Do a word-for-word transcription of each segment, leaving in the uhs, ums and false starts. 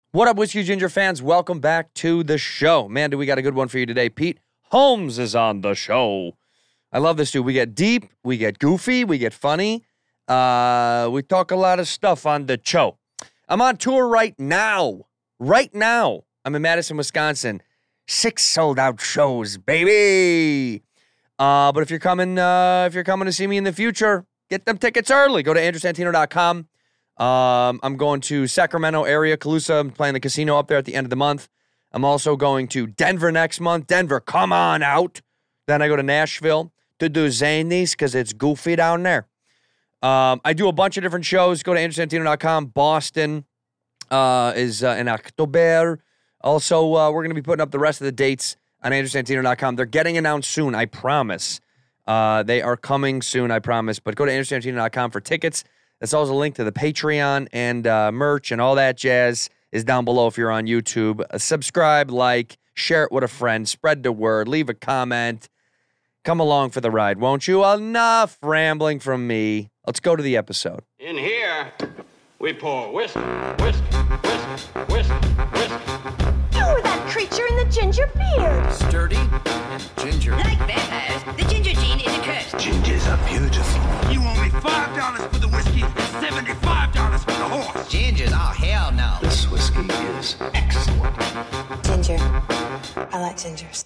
What up, Whiskey Ginger fans? Welcome back to the show. Man, do we got a good one for you today. Pete Holmes is on the show. I love this dude. We get deep, we get goofy, we get funny. Uh, we talk a lot of stuff on the show. I'm on tour right now. Right now. I'm in Madison, Wisconsin. Six sold-out shows, baby. Uh, but if you're coming, uh, if you're coming to see me in the future, get them tickets early. Go to andrew santino dot com. Um, I'm going to Sacramento area, Calusa. I'm playing the casino up there at the end of the month. I'm also going to Denver next month. Denver, come on out. Then I go to Nashville to do Zanies because it's goofy down there. Um, I do a bunch of different shows. Go to andrew santino dot com. Boston uh, is uh, in October. Also, uh, we're going to be putting up the rest of the dates on andrew santino dot com. They're getting announced soon, I promise. Uh, they are coming soon, I promise. But go to andrew santino dot com for tickets. That's also a link to the Patreon and uh, merch and all that jazz is down below if you're on YouTube. Uh, subscribe, like, share it with a friend, spread the word, leave a comment. Come along for the ride, won't you? Enough rambling from me. Let's go to the episode. In here, we pour whiskey, whiskey, whiskey, whiskey, whiskey. You were that creature in the ginger beard. Sturdy and ginger. Like vampires, the ginger gene is a curse. Gingers are beautiful. You owe me five dollars for the whiskey and seventy-five dollars for the horse. Gingers? Oh, hell no. This whiskey is excellent. Ginger. I like gingers.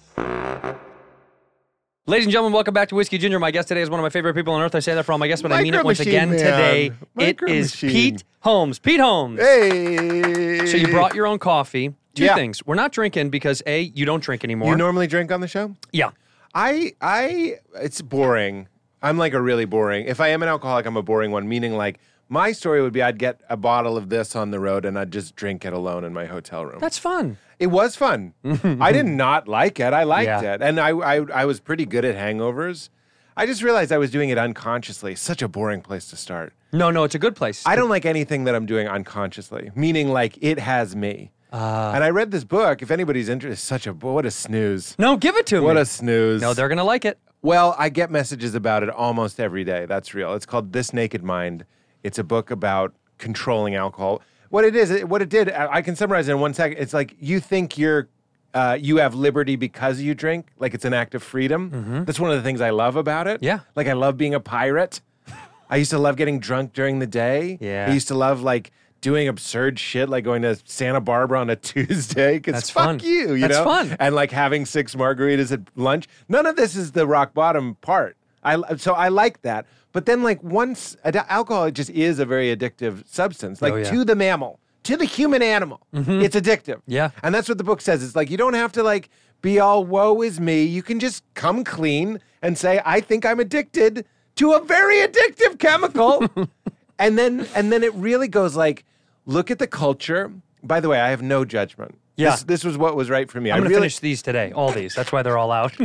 Ladies and gentlemen, welcome back to Whiskey Ginger. My guest today is one of my favorite people on earth. I say that for all my guests, but I mean it Micro once Machine again Man. today. Micro It is Machine. Pete Holmes. Pete Holmes. Hey. So you brought your own coffee. Two Yeah. things. We're not drinking because, A, you don't drink anymore. You normally drink on the show? Yeah. I, I, it's boring. I'm like a really boring. If I am an alcoholic, I'm a boring one, meaning like my story would be I'd get a bottle of this on the road and I'd just drink it alone in my hotel room. That's fun. It was fun. I did not like it. I liked Yeah. it. And I, I, I was pretty good at hangovers. I just realized I was doing it unconsciously. Such a boring place to start. No, no, it's a good place. I don't like anything that I'm doing unconsciously, meaning like it has me. Uh, and I read this book. If anybody's interested, such a, what a snooze. No, give it to me. What a snooze. No, they're going to like it. Well, I get messages about it almost every day. That's real. It's called This Naked Mind. It's a book about controlling alcohol. What it is, it- what it did, I I can summarize it in one second. It's like you think you're, uh, you have liberty because you drink, like it's an act of freedom. That's one of the things I love about it. Yeah. Like I love being a pirate. I used to love getting drunk during the day. Yeah. I used to love like doing absurd shit, like going to Santa Barbara on a Tuesday. Because That's fuck fun. you, you That's know? fun. And like having six margaritas at lunch. None of this is the rock bottom part. I so I like that. But then like once ad- alcohol just is a very addictive substance. Like Oh, yeah. to the mammal, to the human animal, it's addictive. Yeah. And that's what the book says. It's like you don't have to like be all woe is me. You can just come clean and say I think I'm addicted to a very addictive chemical. and then and then it really goes like look at the culture. By the way, I have no judgment. Yeah. This, this was what was right for me. I'm I going to really, finish these today, all these. That's why they're all out.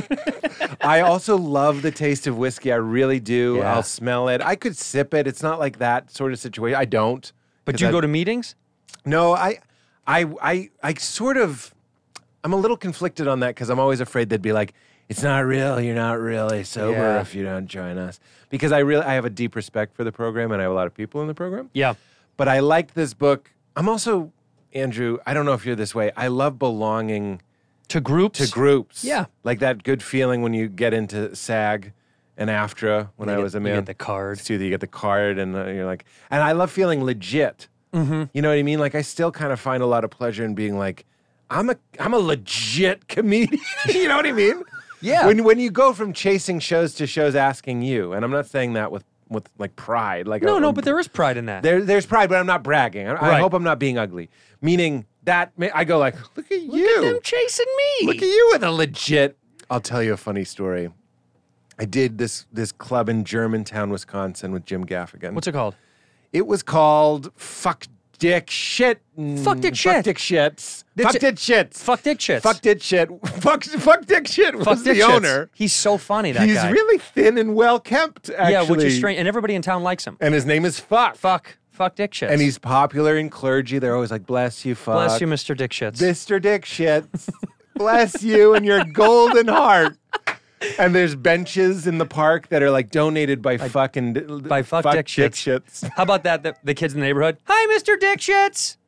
I also love the taste of whiskey. I really do. Yeah. I'll smell it. I could sip it. It's not like that sort of situation. I don't. But 'Cause do you I- go to meetings? No, I, I, I, I sort of. I'm a little conflicted on that because I'm always afraid they'd be like, "It's not real. You're not really sober Yeah. if you don't join us." Because I really, I have a deep respect for the program, and I have a lot of people in the program. Yeah. But I liked this book. I'm also, Andrew. I don't know if you're this way. I love belonging To groups? to groups. Yeah. Like that good feeling when you get into SAG and AFTRA when You I get- was a you man. get the card. Too, that you get the card and uh, you're like, and I love feeling legit. Mm-hmm. You know what I mean? Like I still kind of find a lot of pleasure in being like, I'm a, I'm a legit comedian. You know what I mean? Yeah. When when you go from chasing shows to shows asking you, and I'm not saying that with with like pride. Like No, a- no, but there is pride in that. there, there's pride, but I'm not bragging. I, I Right. hope I'm not being ugly. Meaning that ma- I go like, look at you. Look at them chasing me. Look at you with a legit. I'll tell you a funny story. I did this this club in Germantown, Wisconsin, with Jim Gaffigan. What's it called? It was called Fuck Dick Shit. Fuck Dick Shit. Fuck Dick Shits. That's Fuck it. Dick Shits. Fuck Dick Shits. Fuck Dick Shit. Fuck Fuck Dick Shit was Fuck the Dick Shits. owner. He's so funny, that He's guy. really thin and well kept. Actually, Yeah, which is strange. And everybody in town likes him. And his name is Fuck. Fuck. Fuck Dick Shits. And he's popular in clergy. They're always like, "Bless you, Fuck." Bless you, Mister Dick Shits. Mister Dick Shits. Bless you and your golden heart. And there's benches in the park that are like donated by fucking by fuck Dick Shits. Shits. How about that? The, the kids in the neighborhood. Hi, Mister Dick Shits.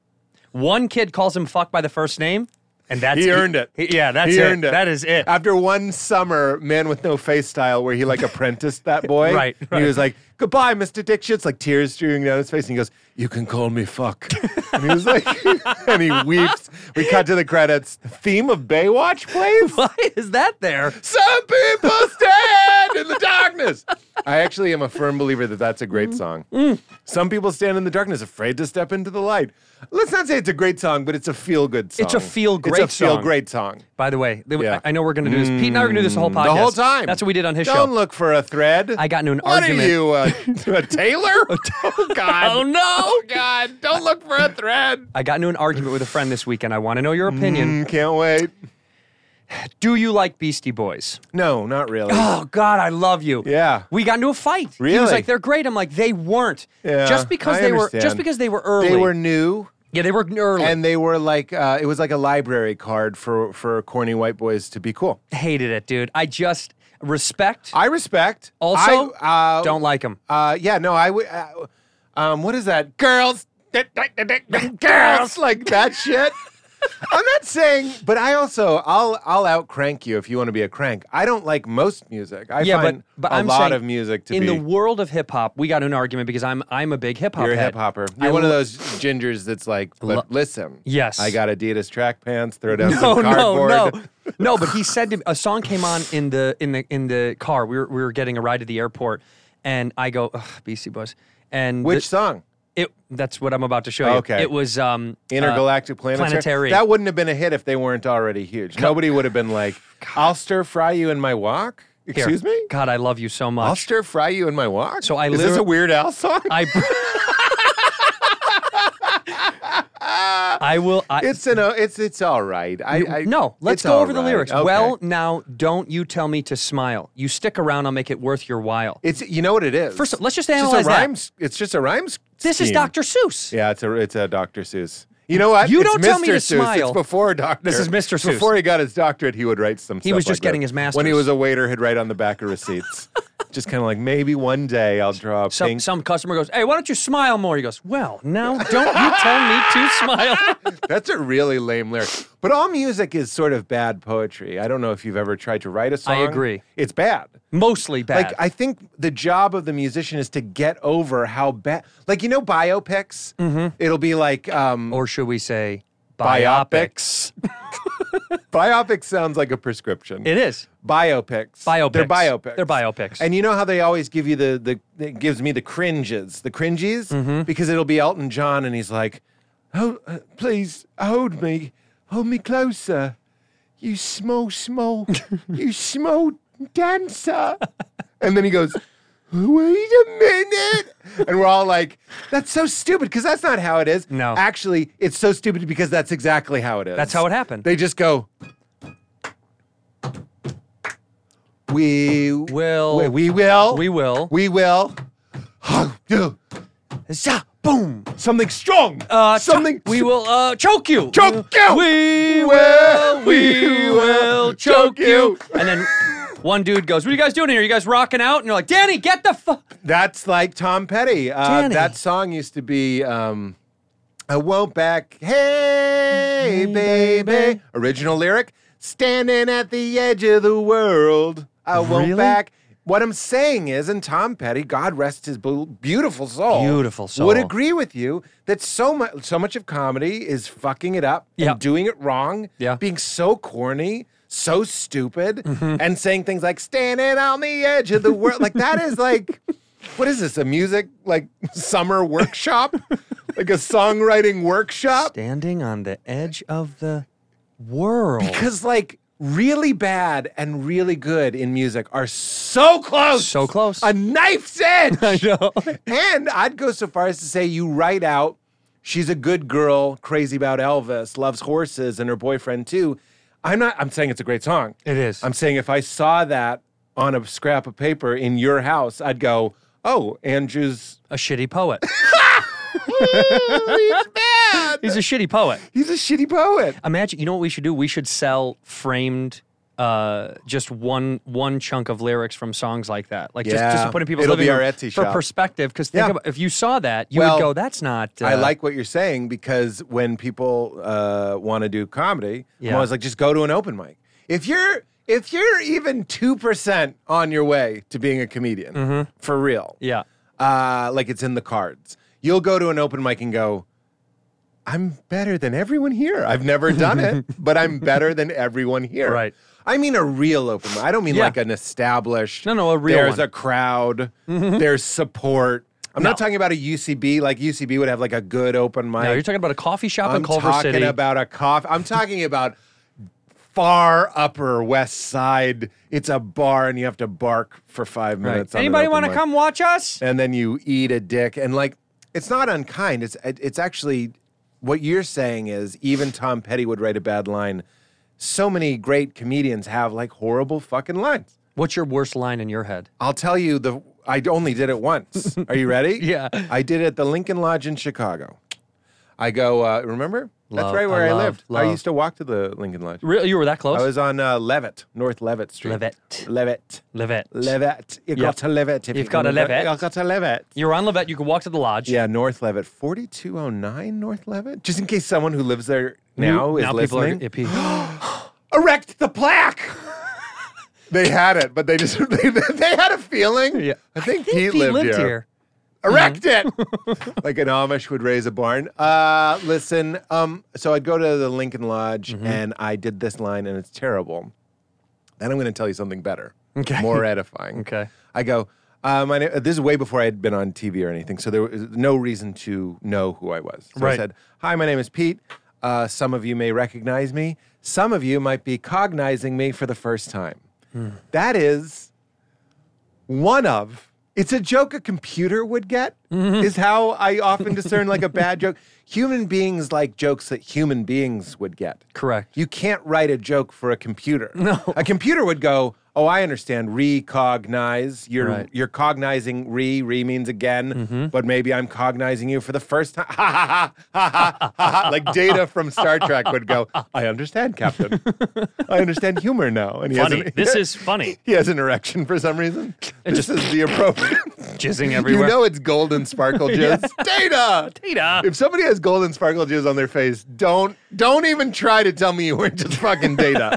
One kid calls him fuck by the first name, and that's He earned it. He- yeah, that's he it. earned it. That is it. After one summer, Man with No Face style, where he like apprenticed that boy. Right, and right. He was like, "Goodbye, Mister Dick Shits," like tears streaming down his face, and he goes, "You can call me fuck." And he was like, and he weeps. We cut to the credits. The theme of Baywatch plays. Why is that there? Some people stand in the darkness. I actually am a firm believer that that's a great song. Some people stand in the darkness, afraid to step into the light. Let's not say it's a great song, but it's a feel-good song. It's a feel-great It's a feel-great song. By the way, th- Yeah. I I know we're going to do this. Pete and I are going to do this the whole podcast. The whole time. That's what we did on his Don't show. look for a thread. I got into an what argument. are you, a, a tailor? Oh, God. Oh, no. Oh, God. Don't look for a thread. I got into an argument with a friend this weekend. I want to know your opinion. Mm, can't wait. Do you like Beastie Boys? No, not really. Oh, God, I love you. Yeah. We got into a fight. He was Really? like, they're great. I'm like, they weren't. Yeah, just because I they were understand. just because they were early. They were new. Yeah, they were early. And they were like, uh, it was like a library card for, for corny white boys to be cool. Hated it, dude. I just respect. I respect. also, I, uh, don't like them. Uh, yeah, no, I would. Uh, um, what is that? Girls, girls, like that shit. I'm not saying, but I also I'll I'll out crank you if you want to be a crank. I don't like most music. I Yeah, find but but a I'm lot saying of music to in be. the world of hip hop, we got in an argument because I'm I'm a big hip hop You're a head. hip hopper. You're I one of lo- those gingers that's like, but Lo- listen. Yes. I got Adidas track pants. Throw down No, some no, cardboard. no, no. But he said to me, a song came on in the in the in the car. We were we were getting a ride to the airport, and I go, Ugh, Beastie Boys. And Which the- song? It that's what I'm about to show you. Okay. It was um Intergalactic uh, Planetary. Planetary. That wouldn't have been a hit if they weren't already huge. Nobody would have been like, "I'll stir fry you in my walk." Here. Excuse me. God, I love you so much. I'll stir fry you in my walk. So I is this literally- a Weird Al song? I I will. I, it's an. Uh, it's it's all right. I, I no, let's it's go all over the right. lyrics. Okay. Well, now don't you tell me to smile. You stick around, I'll make it worth your while. it's you know what it is. First, let's just It's analyze a that. rhymes. It's just a rhymes. This is scheme. Doctor Seuss. Yeah, it's a it's a Doctor Seuss. You know what? You It's don't tell me Mister to Seuss. smile. It's before Doctor. This is Mister It's Seuss. Before he got his doctorate, he would write some. He stuff was just like getting that. his master's. When he was a waiter, he'd write on the back of receipts. Just kind of like, maybe one day I'll draw a Some, pink. some customer goes, hey, why don't you smile more? He goes, well, now don't you tell me to smile. That's a really lame lyric. But all music is sort of bad poetry. I don't know if you've ever tried to write a song. I agree. It's bad. Mostly bad. Like, I think the job of the musician is to get over how bad. Like, you know, biopics? Mm-hmm. It'll be like. Um, or should we say biopics? biopics. Biopics sounds like a prescription. It is. Biopics. Biopics. They're biopics. They're biopics. And you know how they always give you the, the it gives me the cringes, the cringies? Mm-hmm. Because it'll be Elton John and he's like, oh, uh, please hold me, hold me closer. You small, small, you small dancer. And then he goes, wait a minute. And we're all like, that's so stupid because that's not how it is. No. Actually, it's so stupid because that's exactly how it is. That's how it happened. They just go, we Will. we, we will. We will. We will. Za, boom. Something strong. Uh, Something. cho- we will uh, choke you. Choke you. We will- will. We will choke you. you. And then one dude goes, what are you guys doing here? You guys rocking out? And you're like, Danny, get the fuck. That's like Tom Petty. Uh, Danny. that song used to be. Um, I won't back. Hey, baby. Original lyric. Standing at the edge of the world. I won't Really? back. What I'm saying is, and Tom Petty, God rest his bu- beautiful soul, Beautiful soul. would agree with you that so much, so much of comedy is fucking it up Yeah. and doing it wrong, Yeah. being so corny, so stupid, Mm-hmm. and saying things like "standing on the edge of the world." Like that is like, what is this? A music like summer workshop, like a songwriting workshop? Standing on the edge of the world. Because like really bad and really good in music are so close. So close. A knife's edge. I know. And I'd go so far as to say you write out, she's a good girl, crazy about Elvis, loves horses, and her boyfriend too. I'm not, I'm saying it's a great song. It is. I'm saying if I saw that on a scrap of paper in your house, I'd go, oh, Andrew's a shitty poet. he's bad. He's a shitty poet. He's a shitty poet. Imagine, you know what we should do? We should sell framed uh, just one one chunk of lyrics from songs like that. Like just, just Yeah. to put in people's It'll living be our room Etsy for shop. perspective. Because think Yeah. about if you saw that, you Well, would go, "That's not." Uh, I like what you're saying because when people uh, want to do comedy, Yeah. I'm always like, just go to an open mic. If you're if you're even two percent on your way to being a comedian, Mm-hmm. for real, Yeah. uh, like it's in the cards, you'll go to an open mic and go, I'm better than everyone here. I've never done it, but I'm better than everyone here. Right. I mean a real open mic. I don't mean Yeah. like an established. No, no, a real There's one. a crowd. There's support. I'm No. not talking about a U C B. Like U C B would have like a good open mic. No, you're talking about a coffee shop in I'm Culver talking City. about a coffee. I'm talking about far upper west side. It's a bar and you have to bark for five Right. minutes. on an Anybody open want to mic. come watch us? And then you eat a dick, and like it's not unkind. It's it- it's actually what you're saying is even Tom Petty would write a bad line. So many great comedians have like horrible fucking lines. What's your worst line in your head? I'll tell you the I only did it once. Are you ready? Yeah. I did it at the Lincoln Lodge in Chicago. I go, uh, remember? That's Love, right where I I, love, lived. love. I used to walk to the Lincoln Lodge. Really, you were that close? I was on uh, Levitt, North Levitt Street. Levitt. Levitt. Levitt. Levitt. You Yep. got to Levitt. If You've you got can- to Levitt. You got to Levitt. You're on Levitt. You can walk to the lodge. Yeah, North Levitt. forty-two oh nine North Levitt? Just in case someone who lives there now is now listening. People are, Erect the plaque! They had it, but they just, they, they had a feeling. Yeah. I think Pete Pete lived, lived here. here. Erect it! Like an Amish would raise a barn. Uh, listen, um, so I'd go to the Lincoln Lodge Mm-hmm. and I did this line and it's terrible. Then I'm going to tell you something better. Okay. More edifying. Okay. I go, uh, my name, this is way before I had been on T V or anything, so there was no reason to know who I was. So I Right. said, hi, my name is Pete. Uh, some of you may recognize me. Some of you might be cognizing me for the first time. Hmm. That is one of, it's a joke a computer would get, Mm-hmm. is how I often discern like a bad joke. Human beings like jokes that human beings would get. Correct. You can't write a joke for a computer. No. A computer would go, oh, I understand, recognize. You're Right. you're cognizing, re, re means again, Mm-hmm. but maybe I'm cognizing you for the first time. Ha ha ha ha ha ha ha. Like Data from Star Trek would go, I understand, Captain. I understand humor now. And he has Funny. an- This is funny. He has an erection for some reason. This just- is the appropriate. Jizzing everywhere. You know it's golden sparkle jizz. Data! Data. If somebody has golden sparkle jizz on their face, don't don't even try to tell me you weren't just fucking Data.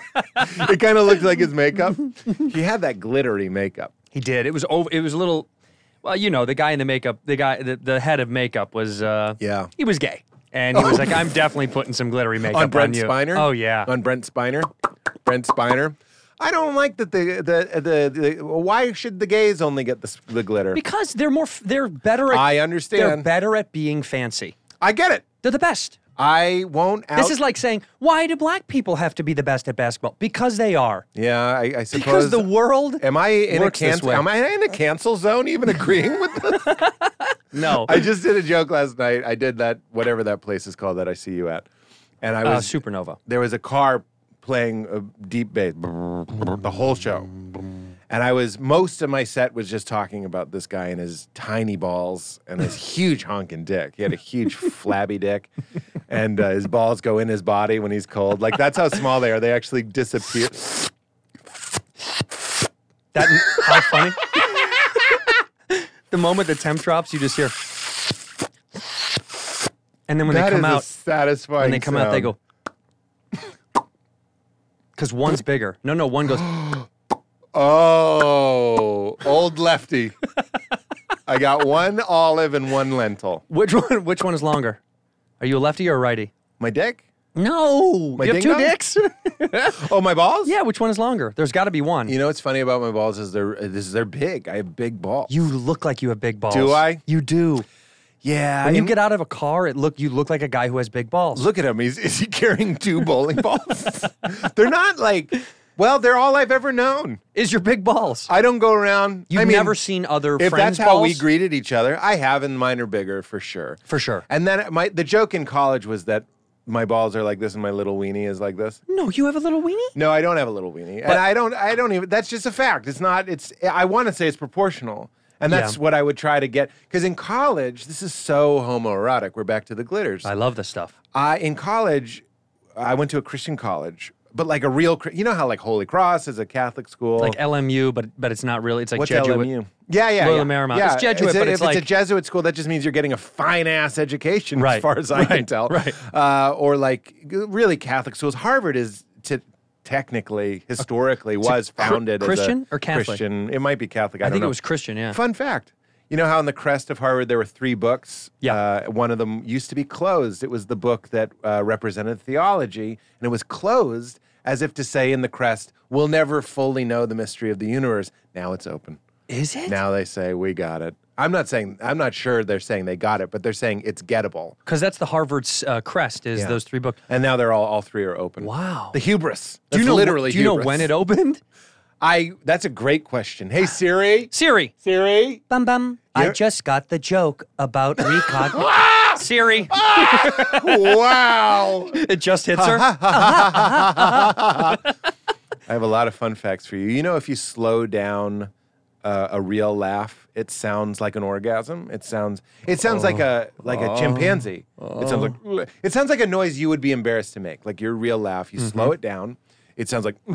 It kind of looked like his makeup. He had that glittery makeup. He did. It was over. It was a little. Well, you know, the guy in the makeup, the guy, the, the head of makeup was. Uh, Yeah. He was gay, and he was like, "I'm definitely putting some glittery makeup On Brent you." Spiner? Oh yeah. On Brent Spiner. Brent Spiner. I don't like that the the the, the why should the gays only get the, s- the glitter? Because they're more. f- They're better. At, I They're understand. better at being fancy. I get it. They're the best. I won't out. This is like saying, why do black people have to be the best at basketball? Because they are. Yeah, I, I suppose. Because the world. Am I in a works this cancel? way. Am I in a cancel zone? Even agreeing with this? No. I just did a joke last night. I did that whatever that place is called that I see you at, and I uh, was Supernova. there was a car playing a deep bass the whole show, and I was most of my set was just talking about this guy and his tiny balls and his huge honking dick. He had a huge flabby dick, and uh, his balls go in his body when he's cold. Like that's how small they are. They actually disappear. That how funny. The moment the temp drops, you just hear. And then when That they come is a out, satisfying. when they come out, they sound. go. Because one's bigger. No, no, one goes. Oh, old lefty. I got one olive and one lentil. Which one? Which one is longer? Are you a lefty or a righty? My dick? No. My you have two ding-dong? dicks? Oh, my balls? Yeah. Which one is longer? There's got to be one. You know what's funny about my balls is they're is they're big. I have big balls. You look like you have big balls. Do I? You do. yeah. When you and get out of a car, it look you look like a guy who has big balls. look at him. He's is he carrying two bowling balls? They're not like. Well, they're all I've ever known. Is your big balls? I don't go around. You've I mean, never seen other If friends' that's how we balls? greeted each other, I have, and mine are bigger for sure. For sure. And then my the joke in college was that my balls are like this and my little weenie is like this. No, you have a little weenie? No, I don't have a little weenie, and I don't. I don't even. That's just a fact. It's not. It's. I want to say it's proportional, and that's Yeah. what I would try to get. Because in college, this is so homoerotic. We're back to the glitters. I love this stuff. Uh, in college, I went to a Christian college. but like a real, cr- you know how like Holy Cross is a Catholic school. Like L M U, but but it's not really. It's like What's Jesuit. L M U? Yeah, yeah, Loyola yeah. Marymount. Yeah, It's Jesuit, a- but if it's like- a Jesuit school. That just means you're getting a fine ass education, Right, as far as I can right, tell. right. Uh, or like really Catholic schools. Harvard is to, technically, historically, was Chr- founded as Christian a or Catholic? Christian. It might be Catholic. I, I don't think know. it was Christian. Yeah. Fun fact. You know how on the crest of Harvard there were three books? Yeah. Uh, one of them used to be closed. It was the book that uh, represented theology, and it was closed as if to say in the crest, we'll never fully know the mystery of the universe. Now it's open. Is it? Now they say, we got it. I'm not saying, I'm not sure they're saying they got it, but they're saying it's gettable. Because that's the Harvard's uh, crest. Is Yeah. those three books? And now they're all, all three are open. Wow. The hubris. Do you That's know? literally do you know hubris. when it opened? I, that's a great question. Hey, Siri. Siri. Siri. Bum bum. I Yeah. just got the joke about recognition. Siri. Wow. It just hits her. I have a lot of fun facts for you. You know, if you slow down uh, a real laugh, it sounds like an orgasm. It sounds. It sounds like a like a chimpanzee. It sounds like. It sounds like a noise you would be embarrassed to make. Like your real laugh. You slow it down. It sounds like.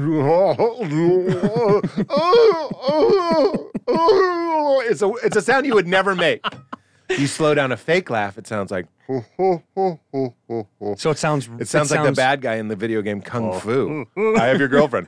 It's a. It's a sound you would never make. You slow down a fake laugh. It sounds like. So it sounds. It sounds like the bad guy in the video game Kung Fu. I have your girlfriend.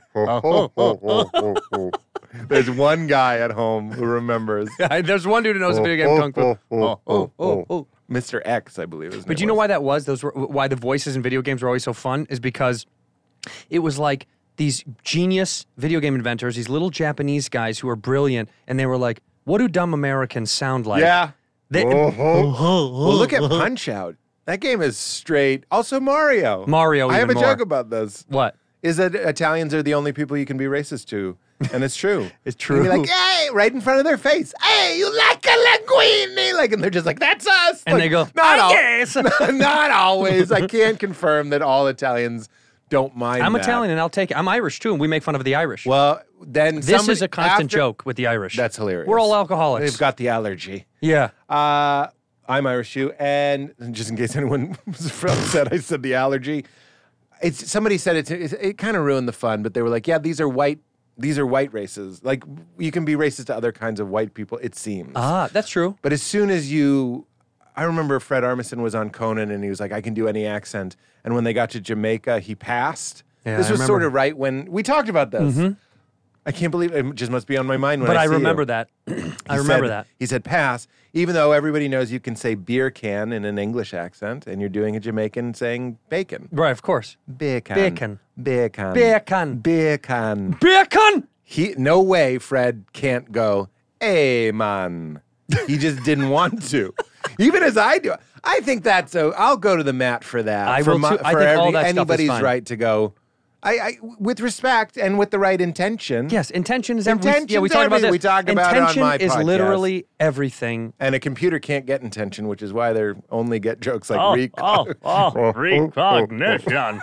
There's one guy at home who remembers. There's one dude who knows the video game Kung Fu. Oh, oh, oh, oh. Mister X, I believe his But name you know was. why that was? Those were why the voices in video games were always so fun. Is because it was like these genius video game inventors, these little Japanese guys who were brilliant, and they were like, "What do dumb Americans sound like?" Yeah. They, Well, look at Punch Out. That game is straight. Also, Mario. Mario I have a even more. joke about this. What? Is that Italians are the only people you can be racist to. And it's true. It's You can be true. like, hey, right in front of their face. Hey, you like a linguine? Like, and they're just like, that's us. And Like, they go, not "I al- guess." Not always. I can't confirm that all Italians don't mind I'm that. Italian and I'll take it. I'm Irish too, and we make fun of the Irish. Well, then this somebody- is a constant after- joke with the Irish. That's hilarious. We're all alcoholics. They've got the allergy. yeah. Uh, I'm Irish too, and just in case anyone was upset, I said the allergy. It's somebody said it. It, it kind of ruined the fun, but they were like, "Yeah, these are white. These are white races. Like you can be racist to other kinds of white people. It seems. Ah, that's true. But as soon as you, I remember Fred Armisen was on Conan, and he was like, "I can do any accent." And when they got to Jamaica, he passed. Yeah, this I was remember. sort of right when we talked about this. I can't believe it. Just must be on my mind when But I I see remember you. that. I He remember said- that. He said pass, even though everybody knows you can say beer can in an English accent, and you're doing a Jamaican saying bacon. Right, of course. Bacon. Bacon. Bacon. Bacon. Bacon. Bacon! He, no way Fred can't go, hey, man. He just didn't want to. Even as I do. I think that's a, I'll go to the mat for that. I for will my- too. I for think all every- that stuff is anybody's fine. right to go, I, I, with respect and with the right intention. Yes, intention is everything. Yeah, we Intention's talked about everything. this. We talked about it on intention my is podcast. literally everything. And a computer can't get intention, which is why they only get jokes like Oh, recon. oh, oh, recognition.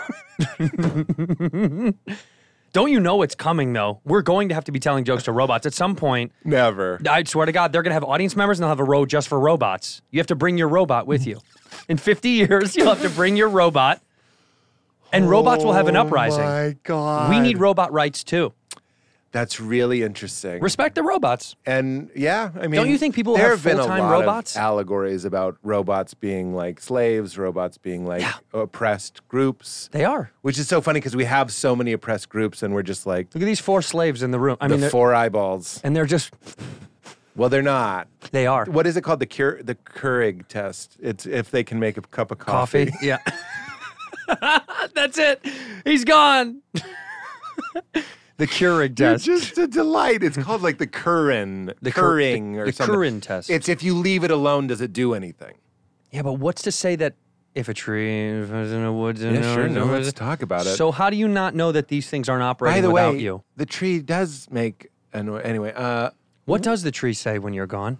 Don't you know it's coming, though? We're going to have to be telling jokes to robots at some point. Never. I swear to God, they're going to have audience members and they'll have a row just for robots. You have to bring your robot with you. In fifty years, you'll have to bring your robot, and robots will have an uprising. Oh my God. We need robot rights, too. That's really interesting. Respect the robots. And yeah, I mean, Don't you think people there have have been a full-time lot robots? Of allegories about robots being like slaves, robots being like Yeah. oppressed groups, They are. which is so funny because we have so many oppressed groups, and we're just like Look at these four slaves in the room. I the mean, they're- four eyeballs. and they're just, Well, they're not. they are. What is it called? The cure, the Keurig test. It's if they can make a cup of coffee. Coffee? Yeah. That's it. He's gone. The Keurig You're test. just a delight. It's called like the Curran, The Cur- Curing the- or the something. Curran test. It's if you leave it alone, does it do anything? Yeah, but what's to say that if a tree is in the woods... Yeah, sure. No, let's talk about it. So how do you not know that these things aren't By operating the without way, you? the tree does make a noise. Anyway, uh, What does the tree say when you're gone?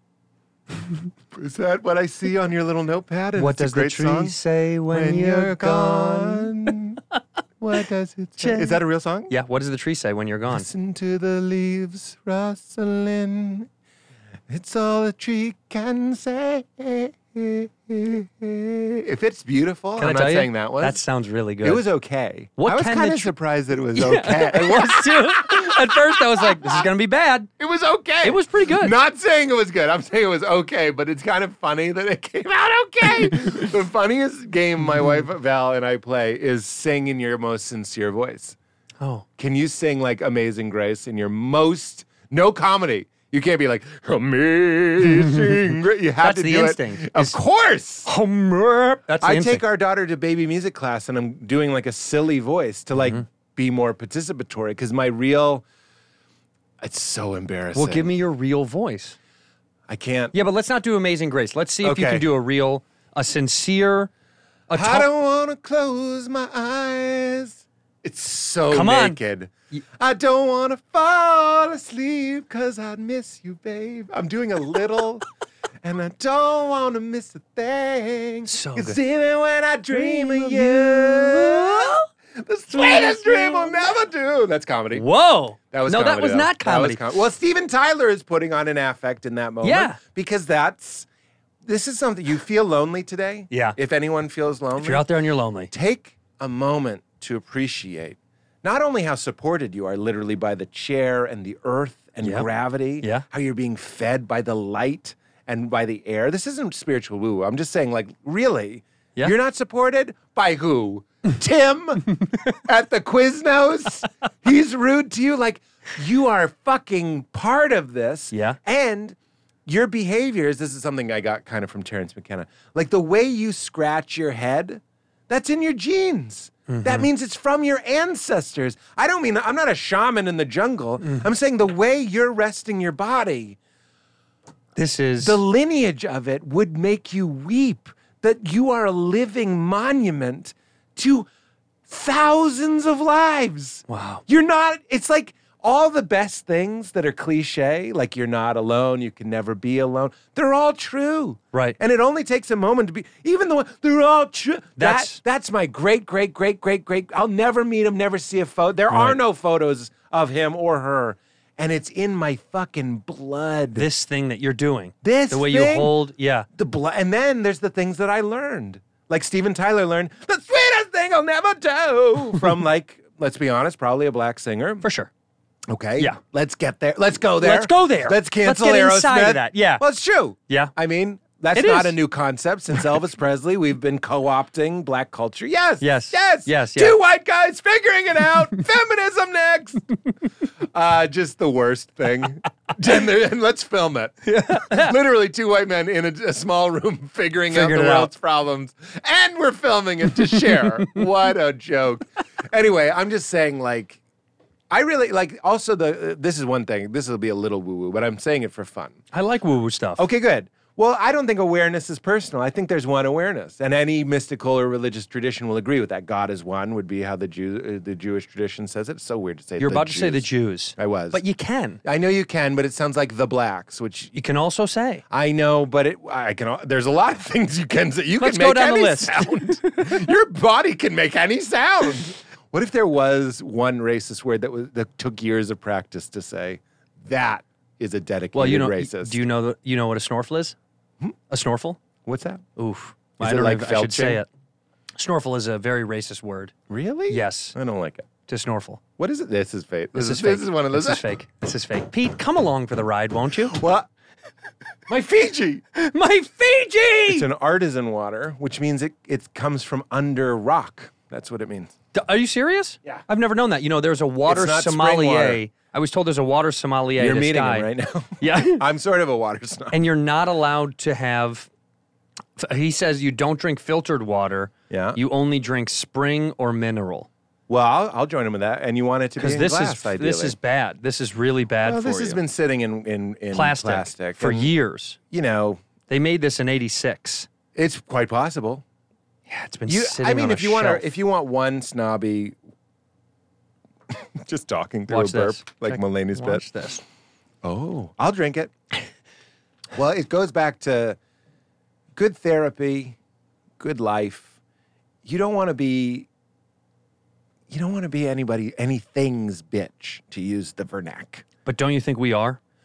is that what I see on your little notepad? And What it's a does the great tree song? say when, When you're gone? What does it say? Is that a real song? Yeah, what does the tree say when you're gone? Listen to the leaves rustling. It's all a tree can say. If it's beautiful, Can I'm I tell not you? saying that was. That sounds really good. It was okay. What I was can kind the of tr- surprised that it was okay. It was too. At first, I was like, "This is gonna be bad." It was okay. It was pretty good. Not saying it was good. I'm saying it was okay, but it's kind of funny that it came out okay. The funniest game my wife Val and I play is sing in your most sincere voice. Oh, Can you sing like Amazing Grace in your most no comedy? You can't be like Amazing Grace. You have That's to the do instinct. it. Of Is- course. that's the I instinct. take our daughter to baby music class and I'm doing like a silly voice to like Mm-hmm. be more participatory because my real it's so embarrassing. Well, give me your real voice. I can't. Yeah, but let's not do Amazing Grace. Let's see if you Okay. can do a real, a sincere. A I to- don't want to close my eyes. It's so Come on. naked. I don't want to fall asleep because I'd miss you, babe. I'm doing a little, and I don't want to miss a thing. So 'Cause good. even when I dream of you, the sweetest dream will never do. That's comedy. Whoa. That was no, comedy, that was though. not That was comedy. com- well, Steven Tyler is putting on an affect in that moment. Yeah. Because that's, this is something, you feel lonely today? Yeah. If anyone feels lonely? If you're out there and you're lonely, Take a moment to appreciate not only how supported you are literally by the chair and the earth and Yep. gravity, Yeah. how you're being fed by the light and by the air. This isn't spiritual woo. I'm just saying, like, really, Yeah. you're not supported by who? Tim at the Quiznos? He's rude to you. Like, you are fucking part of this. Yeah. And your behaviors, this is something I got kind of from Terrence McKenna. Like the way you scratch your head, that's in your genes. That means it's from your ancestors. I don't mean, I'm not a shaman in the jungle. I'm saying the way you're resting your body, this is the lineage of it would make you weep that you are a living monument to thousands of lives. Wow. You're not, it's like all the best things that are cliche, like you're not alone, you can never be alone, they're all true. Right. And it only takes a moment to be, even though they're all true. That's- that, that's my great, great, great, great, great, I'll never meet him, never see a photo. There are Right. no photos of him or her. And it's in my fucking blood. this thing that you're doing. This the way thing? you hold, yeah. the blood, and then there's the things that I learned, like Steven Tyler learned the sweetest thing I'll never do from, like, let's be honest, probably a black singer. For sure. Okay, Yeah. Let's get there. Let's go there. Let's go there. Let's cancel Let's get Aerosmith. inside of that. Yeah. Well, it's true. Yeah. I mean, that's It not is. a new concept since Elvis Presley. We've been co-opting black culture. Yes. Yes. Yes. Yes, Two yeah. white guys figuring it out. Feminism next. Uh, just the worst thing. and, there- and let's film it. Literally two white men in a, a small room figuring out Figured the it out. world's problems. And we're filming it to share. What a joke. Anyway, I'm just saying, like, I really, like, also the, uh, this is one thing. This will be a little woo-woo, but I'm saying it for fun. I like woo-woo stuff. Okay, good. Well, I don't think awareness is personal. I think there's one awareness, and any mystical or religious tradition will agree with that. God is one would be how the Jew, uh, the Jewish tradition says it. It's so weird to say. You're the about to say the Jews. Jews. I was, But you can. I know you can, but it sounds like the blacks, which You can also say. I know, but it I can. There's a lot of things you can say. You Let's can go make down the any list. sound. Your body can make any sound. What if there was one racist word that was that took years of practice to say? That is a dedicated Well, you know, racist. do you know the, you know what a snorfle is? A snorfle? What's that? Oof. Is I it don't like know if I should say felching? it. Snorfle is a very racist word. Really? Yes. I don't like it. To snorfle. What is it? This is fake. This, This, is is fake. This is one of those. This is fake. This is fake. Pete, come along for the ride, won't you? What? My Fiji. My Fiji! It's an artisan water, which means it it comes from under rock. That's what it means. D- Are you serious? Yeah. I've never known that. You know, there's a water It's not spring sommelier. water. I was told there's a water sommelier. You're this meeting guy. him right now. Yeah. I'm sort of a water snob. And you're not allowed to have. f- He says you don't drink filtered water. Yeah. You only drink spring or mineral. Well, I'll, I'll join him with that. And you want it to be Because in this glass, is ideally. this is bad. This is really bad Well, for this you. has been sitting in in, in plastic, plastic for and, years. You know, They made this in eighty-six. it's quite possible. Yeah, it's been You, sitting I mean, on if a you want shelf. to, if you want one snobby, just talking through Watch a burp this. like Check- Mulaney's bit. Watch this. Oh, I'll drink it. Well, it goes back to good therapy, good life. You don't want to be you don't want to be anybody anything's bitch, to use the vernac. But don't you think we are?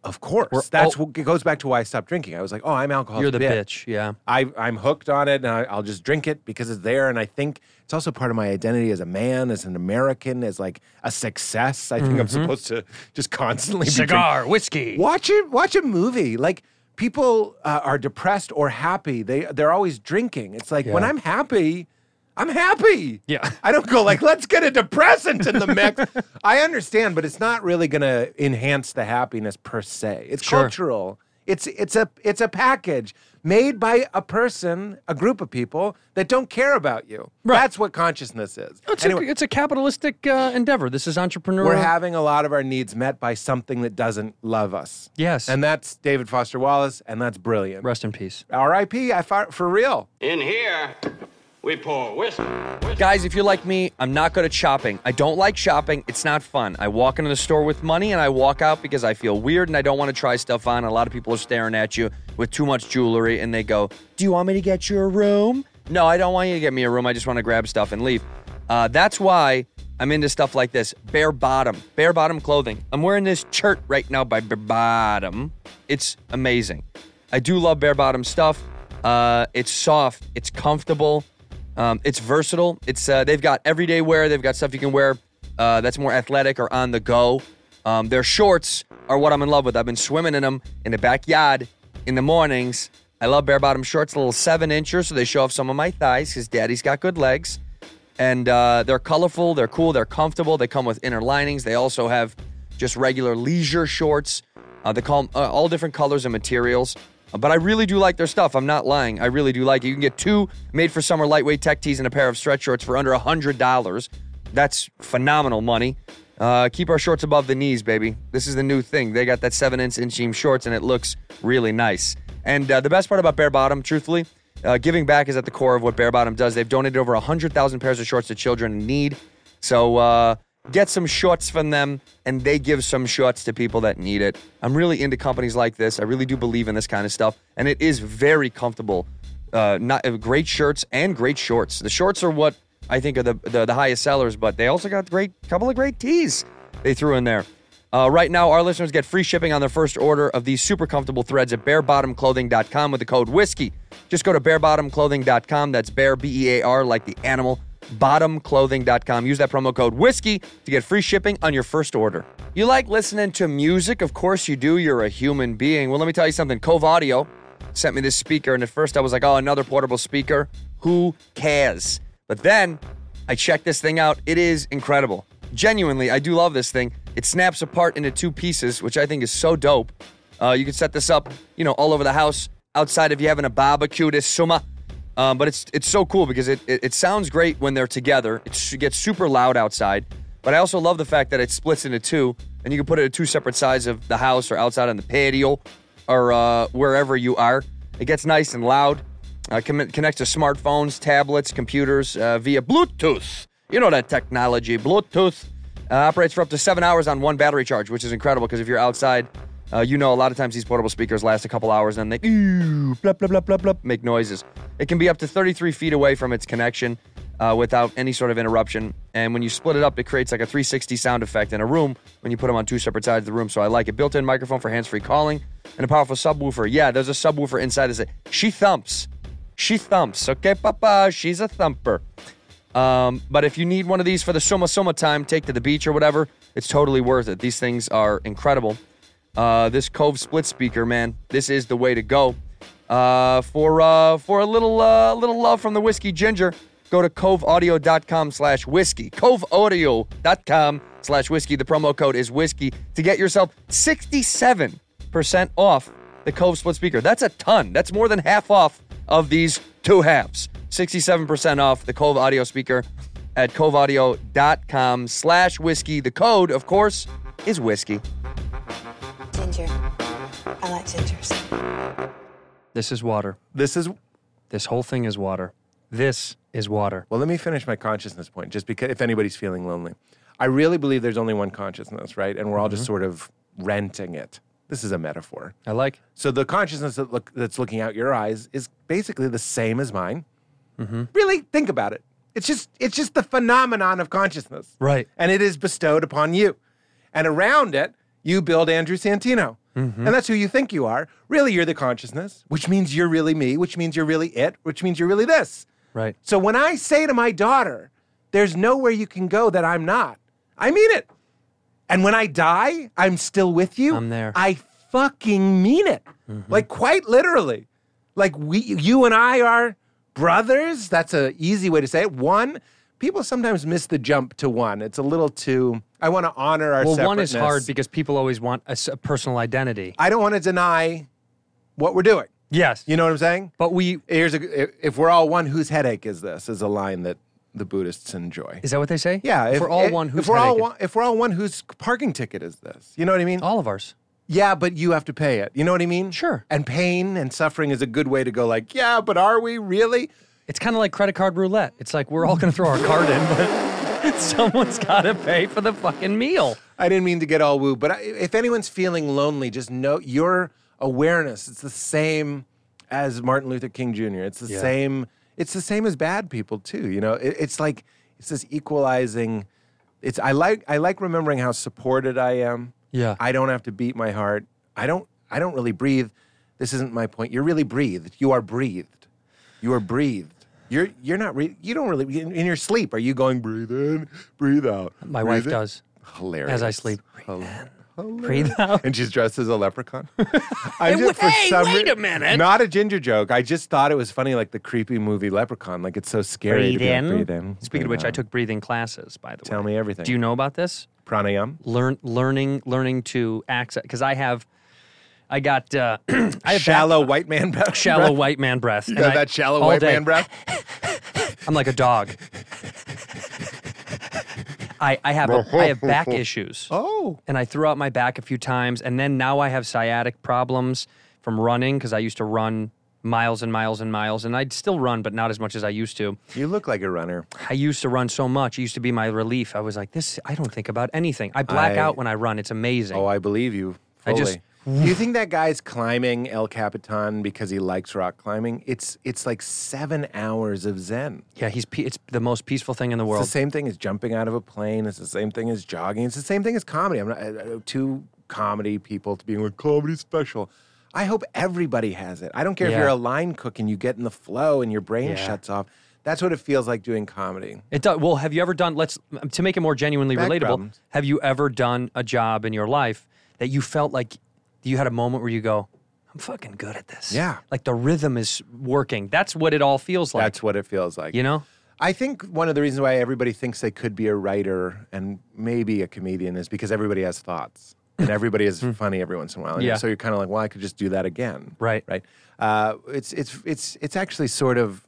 Of course. We're That's all- what it goes back to why I stopped drinking. I was like, oh, I'm alcohol's You're the bitch. Yeah. I, I'm hooked on it, and I, I'll just drink it because it's there. And I think it's also part of my identity as a man, as an American, as like a success. I think Mm-hmm. I'm supposed to just constantly be Cigar, whiskey. Watch it. Watch a movie. Like people uh, are depressed or happy. They they're always drinking. It's like when Yeah. I'm happy, I'm happy. Yeah. I don't go like, let's get a depressant in the mix. I understand, but it's not really going to enhance the happiness per se. It's Sure. cultural. It's it's a it's a package made by a person, a group of people that don't care about you. Right. That's what consciousness is. It's, Anyway, a, it's a capitalistic uh, endeavor. This is entrepreneurial. we're having a lot of our needs met by something that doesn't love us. Yes. And that's David Foster Wallace, and that's brilliant. Rest in peace. R I P I fi- for real. In here, we pour whiskey, whiskey. Guys, if you're like me, I'm not good at shopping. I don't like shopping. It's not fun. I walk into the store with money and I walk out because I feel weird and I don't want to try stuff on. A lot of people are staring at you with too much jewelry and they go, do you want me to get you a room? No, I don't want you to get me a room. I just want to grab stuff and leave. Uh, that's why I'm into stuff like this. Bare bottom. Bare bottom clothing. I'm wearing this shirt right now by Bare Bottom. It's amazing. I do love bare bottom stuff. Uh, it's soft. It's comfortable. Um, it's versatile. It's uh, they've got everyday wear. They've got stuff you can wear uh, that's more athletic or on the go. Um, their shorts are what I'm in love with. I've been swimming in them in the backyard in the mornings. I love bare bottom shorts, little seven inchers, so they show off some of my thighs because Daddy's got good legs. And uh, they're colorful. They're cool. They're comfortable. They come with inner linings. They also have just regular leisure shorts. Uh, they call them uh, all different colors and materials. But I really do like their stuff. I'm not lying. I really do like it. You can get two made-for-summer lightweight tech tees and a pair of stretch shorts for under one hundred dollars. That's phenomenal money. Uh, keep our shorts above the knees, baby. This is the new thing. They got that seven-inch inseam shorts, and it looks really nice. And uh, the best part about Bare Bottom, truthfully, uh, giving back is at the core of what Bare Bottom does. They've donated over one hundred thousand pairs of shorts to children in need. So, uh... get some shorts from them, and they give some shorts to people that need it. I'm really into companies like this. I really do believe in this kind of stuff, and it is very comfortable. Uh, not uh, great shirts and great shorts. The shorts are what I think are the, the the highest sellers, but they also got great couple of great tees they threw in there. Uh, right now, our listeners get free shipping on their first order of these super comfortable threads at bare bottom clothing dot com with the code whiskey. Just go to bare bottom clothing dot com. That's bear, B E A R, like the animal. bottom clothing dot com. Use that promo code whiskey to get free shipping on your first order. You like listening to music? Of course you do. You're a human being. Well, let me tell you something. Cove Audio sent me this speaker, and at first I was like, oh, another portable speaker. Who cares? But then I checked this thing out. It is incredible. Genuinely, I do love this thing. It snaps apart into two pieces, which I think is so dope. Uh, you can set this up, you know, all over the house, outside if you're having a barbecue this summer. Um, but it's it's so cool because it, it, it sounds great when they're together. It, it gets super loud outside. But I also love the fact that it splits into two, and you can put it at two separate sides of the house or outside on the patio or uh, wherever you are. It gets nice and loud. Uh, con- connects to smartphones, tablets, computers uh, via Bluetooth. You know that technology, Bluetooth. Uh, operates for up to seven hours on one battery charge, which is incredible because if you're outside, uh, you know a lot of times these portable speakers last a couple hours and then they ooh, blah, blah, blah, blah, blah, make noises. It can be up to thirty-three feet away from its connection uh, without any sort of interruption. And when you split it up, it creates like a three sixty sound effect in a room when you put them on two separate sides of the room. So I like it. Built-in microphone for hands-free calling and a powerful subwoofer. Yeah, there's a subwoofer inside. Is it? She thumps. She thumps. Okay, papa, she's a thumper. Um, but if you need one of these for the summer, summer time, take to the beach or whatever, it's totally worth it. These things are incredible. Uh, this Cove split speaker, man, this is the way to go. Uh, for uh, for a little uh, little love from the Whiskey Ginger, go to cove audio dot com slash whiskey. cove audio dot com slash whiskey. The promo code is whiskey to get yourself sixty-seven percent off the Cove split speaker. That's a ton. That's more than half off of these two halves. sixty-seven percent off the Cove audio speaker at cove audio dot com slash whiskey. The code, of course, is whiskey. Ginger. I like gingers. This is water. This is, This whole thing is water. This is water. well, let me finish my consciousness point, just because if anybody's feeling lonely. I really believe there's only one consciousness, right? And we're all just sort of renting it. This is a metaphor. I like. So the consciousness that look, that's looking out your eyes is basically the same as mine. Really, think about it. It's just it's just the phenomenon of consciousness. Right. And it is bestowed upon you. And around it, you build Andrew Santino. And that's who you think you are. Really, you're the consciousness, which means you're really me, which means you're really it, which means you're really this. Right. So when I say to my daughter, there's nowhere you can go that I'm not, I mean it. And when I die, I'm still with you. I'm there. I fucking mean it. Like quite literally. Like we, you and I are brothers. That's an easy way to say it. One, people sometimes miss the jump to one. It's a little too, I want to honor our Well, separateness. one is hard because people always want a, s- a personal identity. I don't want to deny what we're doing. Yes. You know what I'm saying? But we, Here's a, if we're all one, whose headache is this? Is a line that the Buddhists enjoy. is that what they say? Yeah, If, we're all if, one, who's if we're all headache it? one, if we're all one, whose parking ticket is this? You know what I mean? All of ours. Yeah, but you have to pay it. You know what I mean? Sure. And pain and suffering is a good way to go. Like, yeah, but are we really? It's kind of like credit card roulette. It's like we're all going to throw our card in, but someone's got to pay for the fucking meal. I didn't mean to get all woo, but I, if anyone's feeling lonely, just know your awareness. It's the same as Martin Luther King Junior It's the Yeah. same. It's the same as bad people too. You know, it, it's like it's this equalizing. It's I like I like remembering how supported I am. Yeah. I don't have to beat my heart. I don't. I don't really breathe. This isn't my point. You're really breathed. You are breathed. You are breathed. You're you're not. Re- you don't really in, in your sleep. Are you going breathe in, breathe out? My breathe wife in? does. Hilarious. As I sleep. Hil- Breathe out. And she's dressed as a leprechaun. I Hey, just, for hey, some wait rea- a minute. Not a ginger joke. I just thought it was funny, like the creepy movie Leprechaun. Like it's so scary. to Breathe be like, in. breathe in. Speaking of breathe which, I out. took breathing classes, by the way. Tell me everything. Do you know about this? Pranayam. Learn, learning, learning to access, because I have, I got, uh, I have Shallow back- white man breath. shallow white man breath. You and got I- that shallow all white day. man breath. I'm like a dog. I, I have a, I have back issues. Oh. And I threw out my back a few times, and then now I have sciatic problems from running because I used to run miles and miles and miles, and I'd still run, but not as much as I used to. You look like a runner. I used to run so much; it used to be my relief. I was like, "This, I don't think about anything. I black I- out when I run. It's amazing." Oh, I believe you. I Fully. just- Do you think that guy's climbing El Capitan because he likes rock climbing? It's it's like seven hours of zen. yeah, he's pe- it's the most peaceful thing in the It's world. the same thing as jumping out of a plane. It's the same thing as jogging. It's the same thing as comedy. I'm not uh, two comedy people to being like comedy's special. I hope everybody has it. I don't care if Yeah. you're a line cook and you get in the flow and your brain Yeah. shuts off. That's what it feels like doing comedy. It does. Well, have you ever done? Let's to make it more genuinely Back relatable. problems. Have you ever done a job in your life that you felt like you had a moment where you go, "I'm fucking good at this." Yeah. Like the rhythm is working. That's what it all feels like. That's what it feels like. you know. I think one of the reasons why everybody thinks they could be a writer and maybe a comedian is because everybody has thoughts and everybody is funny every once in a while. And Yeah. So you're kind of like, well, I could just do that again. Right. Right. Uh, it's it's it's it's actually sort of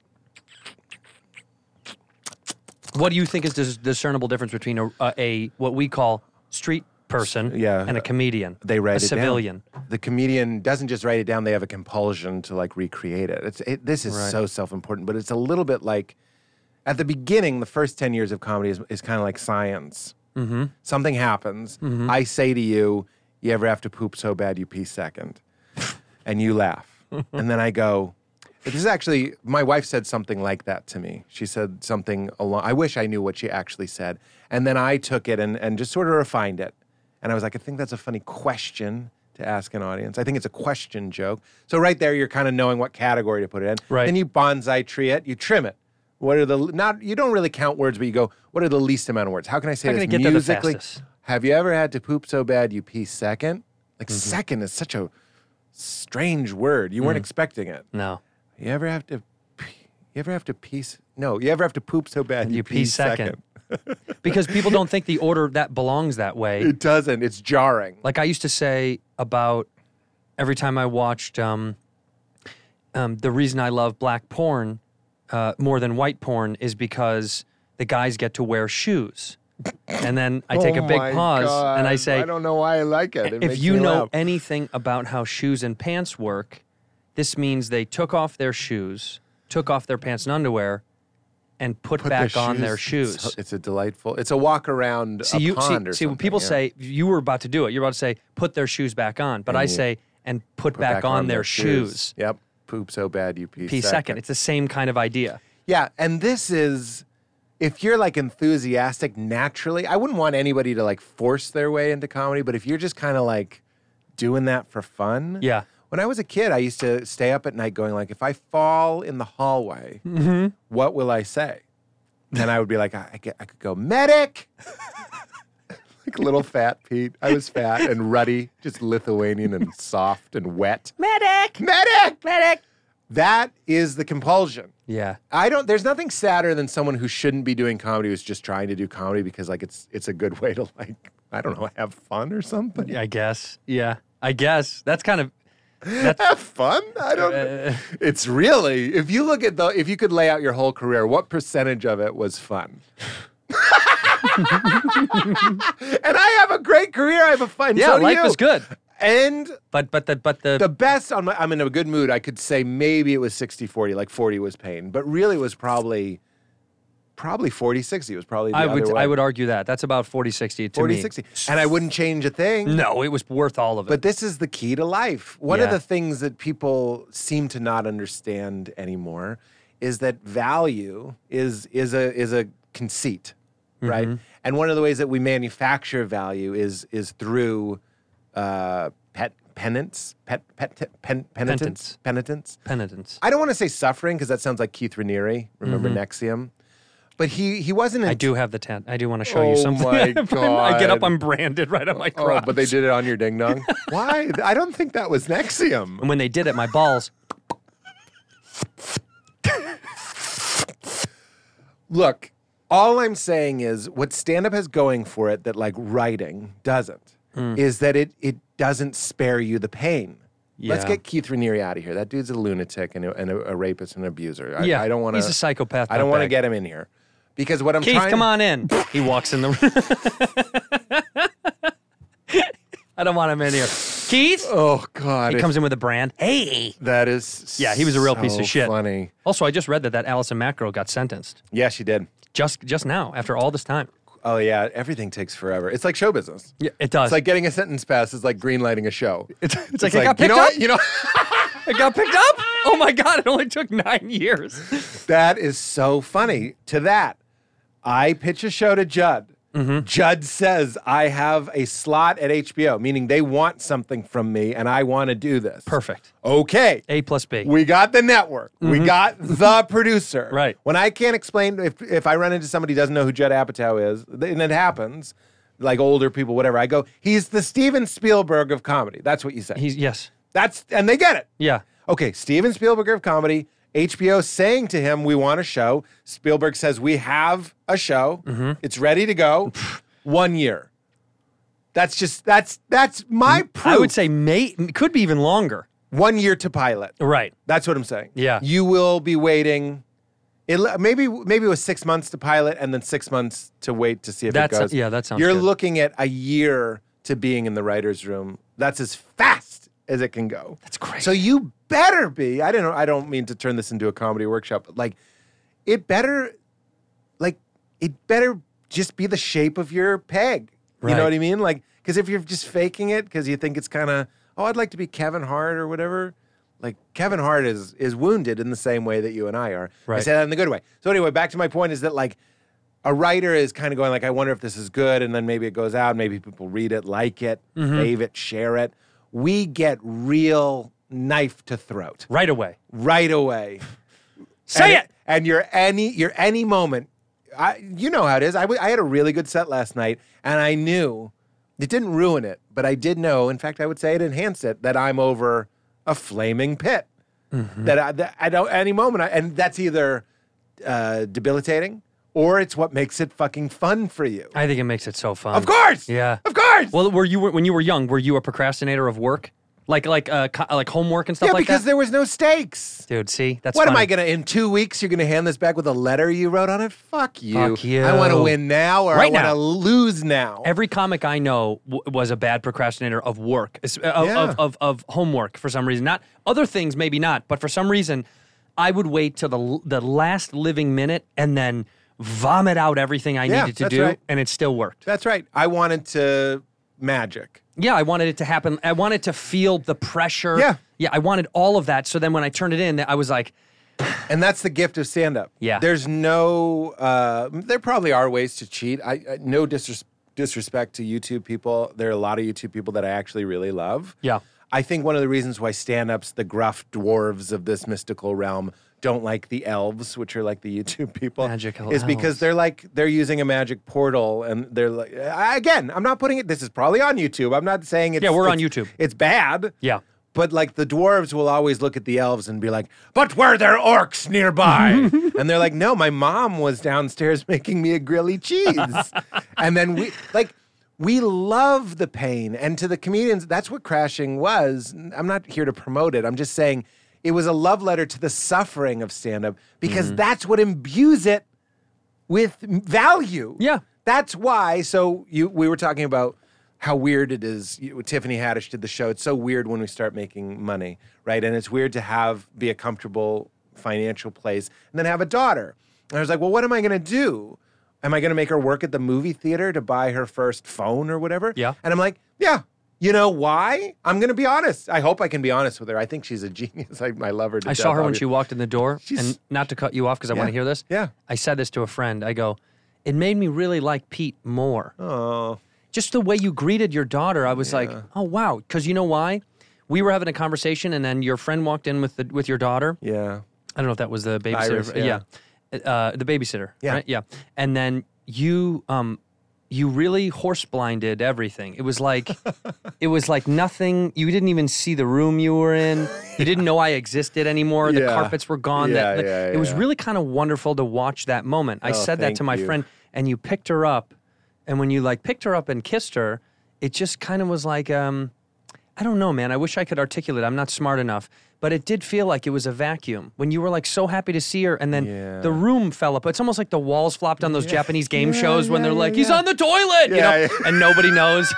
What do you think is the discernible difference between a, a, a what we call street person Yeah. and a comedian? they write a it civilian. down. The comedian doesn't just write it down; they have a compulsion to like recreate it. It's it, this is Right. so self-important, but it's a little bit like at the beginning, the first ten years of comedy is, is kind of like science. Mm-hmm. Something happens. I say to you, "You ever have to poop so bad you pee second?" And you laugh, and then I go. This is actually, my wife said something like that to me. She said something along, I wish I knew what she actually said. And then I took it and, and just sort of refined it. And I was like, I think that's a funny question to ask an audience. I think it's a question joke. So right there, you're kind of knowing what category to put it in. Right. Then you bonsai tree it, you trim it. What are the, not, you don't really count words, but you go, what are the least amount of words? How can I say How this can I get there the musically? fastest? Have you ever had to poop so bad you pee second? Like second is such a strange word. You weren't expecting it. No. You ever have to, pee, you ever have to pee? s- No, you ever have to poop so bad you, You pee, pee second. second. Because people don't think the order that belongs that way. It doesn't. It's jarring. Like I used to say about every time I watched um, um, the reason I love black porn uh, more than white porn is because the guys get to wear shoes. And then I take Oh a big my pause and I God. say, I don't know why I like it. It if makes you me know laugh. anything about how shoes and pants work, this means they took off their shoes, took off their pants and underwear, and put, Put their back on their shoes- shoes. It's, it's a delightful. It's a walk around See, a you pond see, or see when something, people yeah. say you were about to do it, you're about to say put their shoes back on, but And I you say and put, Put back, on, their shoes. Yep. Poop so bad you pee, P second. It's the same kind of idea. Yeah, and this is if you're like enthusiastic naturally, I wouldn't want anybody to like force their way into comedy, but if you're just kind of like doing that for fun. Yeah. When I was a kid, I used to stay up at night going like, if I fall in the hallway, what will I say? And I would be like, I, I, get, I could go, medic! Like little fat Pete. I was fat and ruddy, just Lithuanian and soft and wet. Medic! Medic! Medic! That is the compulsion. Yeah. I don't, there's nothing sadder than someone who shouldn't be doing comedy who's just trying to do comedy because like it's it's a good way to like, I don't know, have fun or something. I guess. Yeah. I guess. That's kind of... That's, Have fun? I don't. Uh, it's really. If you look at the, if you could lay out your whole career, what percentage of it was fun? And I have a great career. I have a fun. yeah, so do life you. is good. And But but the but the, the best on my, I'm in a good mood. I could say maybe it was sixty forty, like forty was pain, but really it was probably, probably forty sixty. It was probably the I other would way. I would argue that. That's about forty sixty to forty me. sixty. And I wouldn't change a thing. No, it was worth all of it. But this is the key to life. One of Yeah. the things that people seem to not understand anymore is that value is is a is a conceit, right? Mm-hmm. And one of the ways that we manufacture value is is through uh, pet penance, pet pet pen, penitence, Penitence. penitence. penitence. I don't want to say suffering because that sounds like Keith Raniere. Remember Nexium? But he he wasn't. I in- do have the tent. I do want to show Oh you something. my I get up, God. I'm branded right on my Oh, crotch. but they did it on your ding dong. Why? I don't think that was Nexium. And when they did it, my balls. Look, all I'm saying is what stand-up has going for it that like writing doesn't Hmm. is that it it doesn't spare you the pain. Let's Yeah. get Keith Raniere out of here. That dude's a lunatic and a, and a, a rapist and an abuser. I, Yeah, I don't want to. he's a psychopath I don't want to nutbag. get him in here because what I'm Keith, trying. come on in. He walks in the room. I don't want him in here. Keith? Oh God! He if- comes in with a brand. Hey. That is. Yeah, he was a real so piece of shit. Funny. Also, I just read that that Allison Mack girl got sentenced Yeah, she did. just just now after all this time. Oh yeah, everything takes forever. It's like show business. Yeah, it does. It's like getting a sentence passed is like greenlighting a show. it's, It's like, it got you picked know up. what? You know. It got picked up. Oh my god! It only took nine years. That is so funny. To that, I pitch a show to Judd. Mm-hmm. Judd says, I have a slot at H B O, meaning they want something from me and I want to do this. Perfect. Okay. A plus B. We got the network. We got the producer. Mm-hmm. Right. When I can't explain, if, if I run into somebody who doesn't know who Judd Apatow is, and it happens, like older people, whatever, I go, he's the Steven Spielberg of comedy. That's what you say. He's yes. That's, and they get it. Yeah. Okay, Steven Spielberg of comedy, H B O saying to him, we want a show. Spielberg says, we have a show. Mm-hmm. It's ready to go. One year. That's just, that's, that's my proof. I would say may could be even longer. one year to pilot. Right. That's what I'm saying. Yeah. You will be waiting. It, maybe maybe it was six months to pilot and then six months to wait to see if That's- it goes. yeah, that sounds You're good. looking at a year to being in the writer's room. That's as fast as it can go. That's crazy. So you better be. I don't know. I don't mean to turn this into a comedy workshop, but like, it better, like, it better just be the shape of your peg. You Right. know what I mean? Like, because if you're just faking it because you think it's kind of, oh, I'd like to be Kevin Hart or whatever. Like Kevin Hart is is wounded in the same way that you and I are. I Right. say that in the good way. So anyway, back to my point is that like a writer is kind of going like, I wonder if this is good, and then maybe it goes out, maybe people read it, like it, Mm-hmm. fave it, share it. We get real knife to throat Right away. right away. Say and, it. And you're any you're any moment. I you know how it is. I, w- I had a really good set last night, and I knew it didn't ruin it, but I did know. In fact, I would say it enhanced it that I'm over a flaming pit. Mm-hmm. That, I, that I don't any moment, I, and that's either uh, debilitating or it's what makes it fucking fun for you. I think it makes it so fun. Of course. Yeah. Of course. Well, were you when you were young? Were you a procrastinator of work, like like uh, co- like homework and stuff yeah, like because that? there was no stakes. Dude, see, that's What am funny. I gonna? In two weeks, you're gonna hand this back with a letter you wrote on it? Fuck you. Fuck you. I want to win now, or Right I want now. to lose now. Every comic I know w- was a bad procrastinator of work, es- uh, of, Yeah. of, of, of homework for some reason. Not other things, maybe not, but for some reason, I would wait till the l- the last living minute and then vomit out everything I Yeah, needed to that's do, right. and it still worked. That's right. I wanted to magic. Yeah, I wanted it to happen. I wanted to feel the pressure. Yeah. yeah, I wanted all of that. So then when I turned it in, I was like, And that's the gift of stand-up. Yeah. There's no, uh, there probably are ways to cheat. I, I No disres- disrespect to YouTube people, there are a lot of YouTube people that I actually really love. Yeah. I think one of the reasons why stand-ups, the gruff dwarves of this mystical realm, don't like the elves, which are like the YouTube people, Magical is because elves. they're like they're using a magic portal, and they're like, again, I'm not putting it. This is probably on YouTube. I'm not saying it's Yeah, we're on it's- YouTube. It's bad. Yeah. But like the dwarves will always look at the elves and be like, but were there orcs nearby? And they're like, no, my mom was downstairs making me a grilly cheese. And then we like we love the pain. And to the comedians, that's what Crashing was. I'm not here to promote it. I'm just saying it was a love letter to the suffering of stand-up because Mm-hmm. that's what imbues it with value. Yeah. That's why. So you we were talking about how weird it is. You, Tiffany Haddish did the show. It's so weird when we start making money, right? And it's weird to have be a comfortable financial place and then have a daughter. And I was like, well, what am I going to do? Am I going to make her work at the movie theater to buy her first phone or whatever? Yeah. And I'm like, yeah. You know why? I'm going to be honest. I hope I can be honest with her. I think she's a genius. I, I love her to I death, saw her when obviously. she walked in the door, She's- and not to cut you off because I want to Yeah. hear this. Yeah. I said this to a friend. I go, it made me really like Pete more. Oh. Just the way you greeted your daughter, I was like, oh wow, because you know why? We were having a conversation, and then your friend walked in with the with your daughter. Yeah. I don't know if that was the babysitter. Iris, yeah. yeah, Uh, the babysitter. Yeah. right? yeah. And then you, um, you really horse blinded everything. It was like, it was like nothing. You didn't even see the room you were in. You didn't know I existed anymore. The Yeah. carpets were gone. Yeah, that, yeah, It was yeah. really kind of wonderful to watch that moment. I Oh, said that thank to my you. friend, and you picked her up. And when you like picked her up and kissed her, it just kind of was like, um, I don't know, man. I wish I could articulate. I'm not smart enough, but it did feel like it was a vacuum when you were like so happy to see her, and then Yeah. the room fell up. It's almost like the walls flopped on those Japanese game Yeah, shows when yeah, they're like, yeah, "He's yeah. on the toilet," you Yeah, know, yeah. and nobody knows.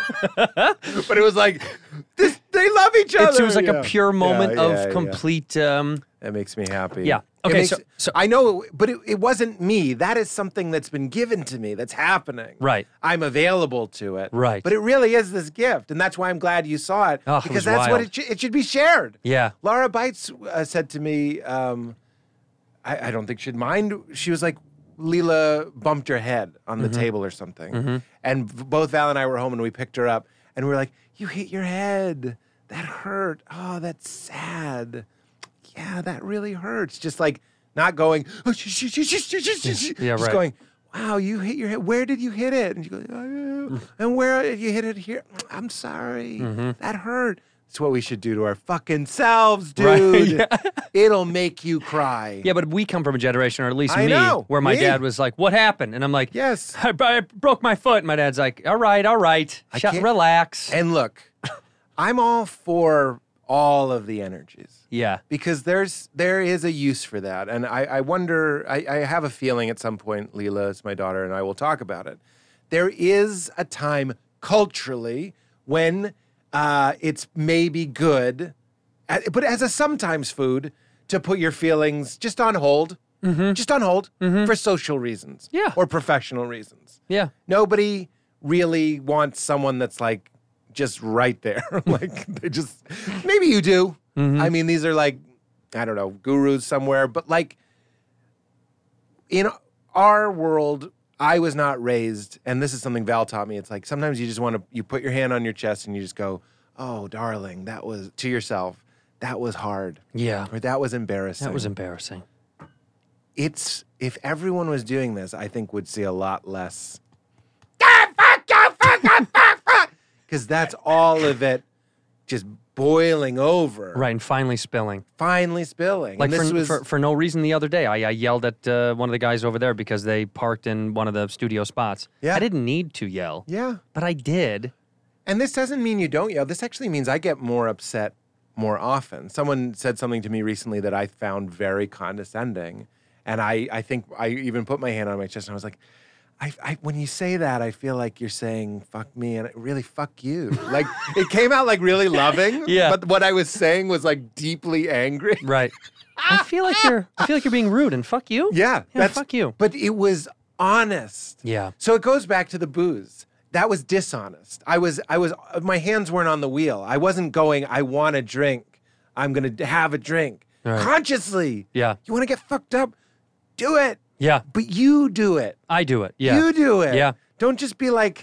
But it was like, this, they love each other. It was like Yeah. a pure moment Yeah, yeah, of yeah. complete. Um, That makes me happy. Yeah. It Okay, makes- so- so- I know, but it, it wasn't me. That is something that's been given to me. That's happening. Right. I'm available to it. Right. But it really is this gift, and that's why I'm glad you saw it Oh, it because was that's what wild. it, sh- it should be shared. Yeah. Laura Bites uh, said to me, um, I, I don't think she'd mind. She was like, Leela bumped her head on the Mm-hmm. table or something, and v- both Val and I were home, and we picked her up, and we were like, "You hit your head. That hurt. Oh, that's sad. Yeah, that really hurts." Just like not going, oh, sh- sh- sh- sh- sh- sh- sh- Yeah, just right. going, "Wow, you hit your head. Where did you hit it?" And you go, oh, yeah. "And where did you hit it here? I'm sorry. Mm-hmm. That hurt." It's what we should do to our fucking selves, Right, dude. yeah. It'll make you cry. Yeah, but we come from a generation, or at least I me, know, where my me. dad was like, "What happened?" And I'm like, Yes. I, I broke my foot." And my dad's like, "All right, all right, I Shut, can't- relax." And look, I'm all for all of the energies. yeah, Because there's there is a use for that. And I, I wonder, I, I have a feeling at some point, Leela is my daughter, and I will talk about it. There is a time culturally when uh, it's maybe good, uh, but as a sometimes food, to put your feelings just on hold, just on hold for social reasons Yeah. or professional reasons. yeah. Nobody really wants someone that's like just right there. Like they just, maybe you do. I mean, these are like, I don't know, gurus somewhere, but like in our world, I was not raised, and this is something Val taught me. It's like sometimes you just want to, you put your hand on your chest and you just go, "Oh, darling, that was," to yourself, "that was hard." Yeah. Or that was embarrassing. That was embarrassing. It's, if everyone was doing this, I think would see a lot less. Because that's all of it just boiling over. Right, and finally spilling. Finally spilling. Like and this for, was, for for no reason the other day, I, I yelled at uh, one of the guys over there because they parked in one of the studio spots. Yeah. I didn't need to yell. yeah. But I did. And this doesn't mean you don't yell. This actually means I get more upset more often. Someone said something to me recently that I found very condescending. And I, I think I even put my hand on my chest and I was like, I, I, when you say that, I feel like you're saying "fuck me" and really "fuck you." Like it came out like really loving, Yeah. but what I was saying was like deeply angry. Right. I feel like you're I feel like you're being rude and fuck you. Yeah, Yeah, fuck you. But it was honest. Yeah. So it goes back to the booze. That was dishonest. I was, I was, my hands weren't on the wheel. I wasn't going, "I want a drink. I'm going to have a drink." Right. Consciously. Yeah. You want to get fucked up? Do it. Yeah. But you do it. I do it. Yeah. You do it. Yeah. Don't just be like,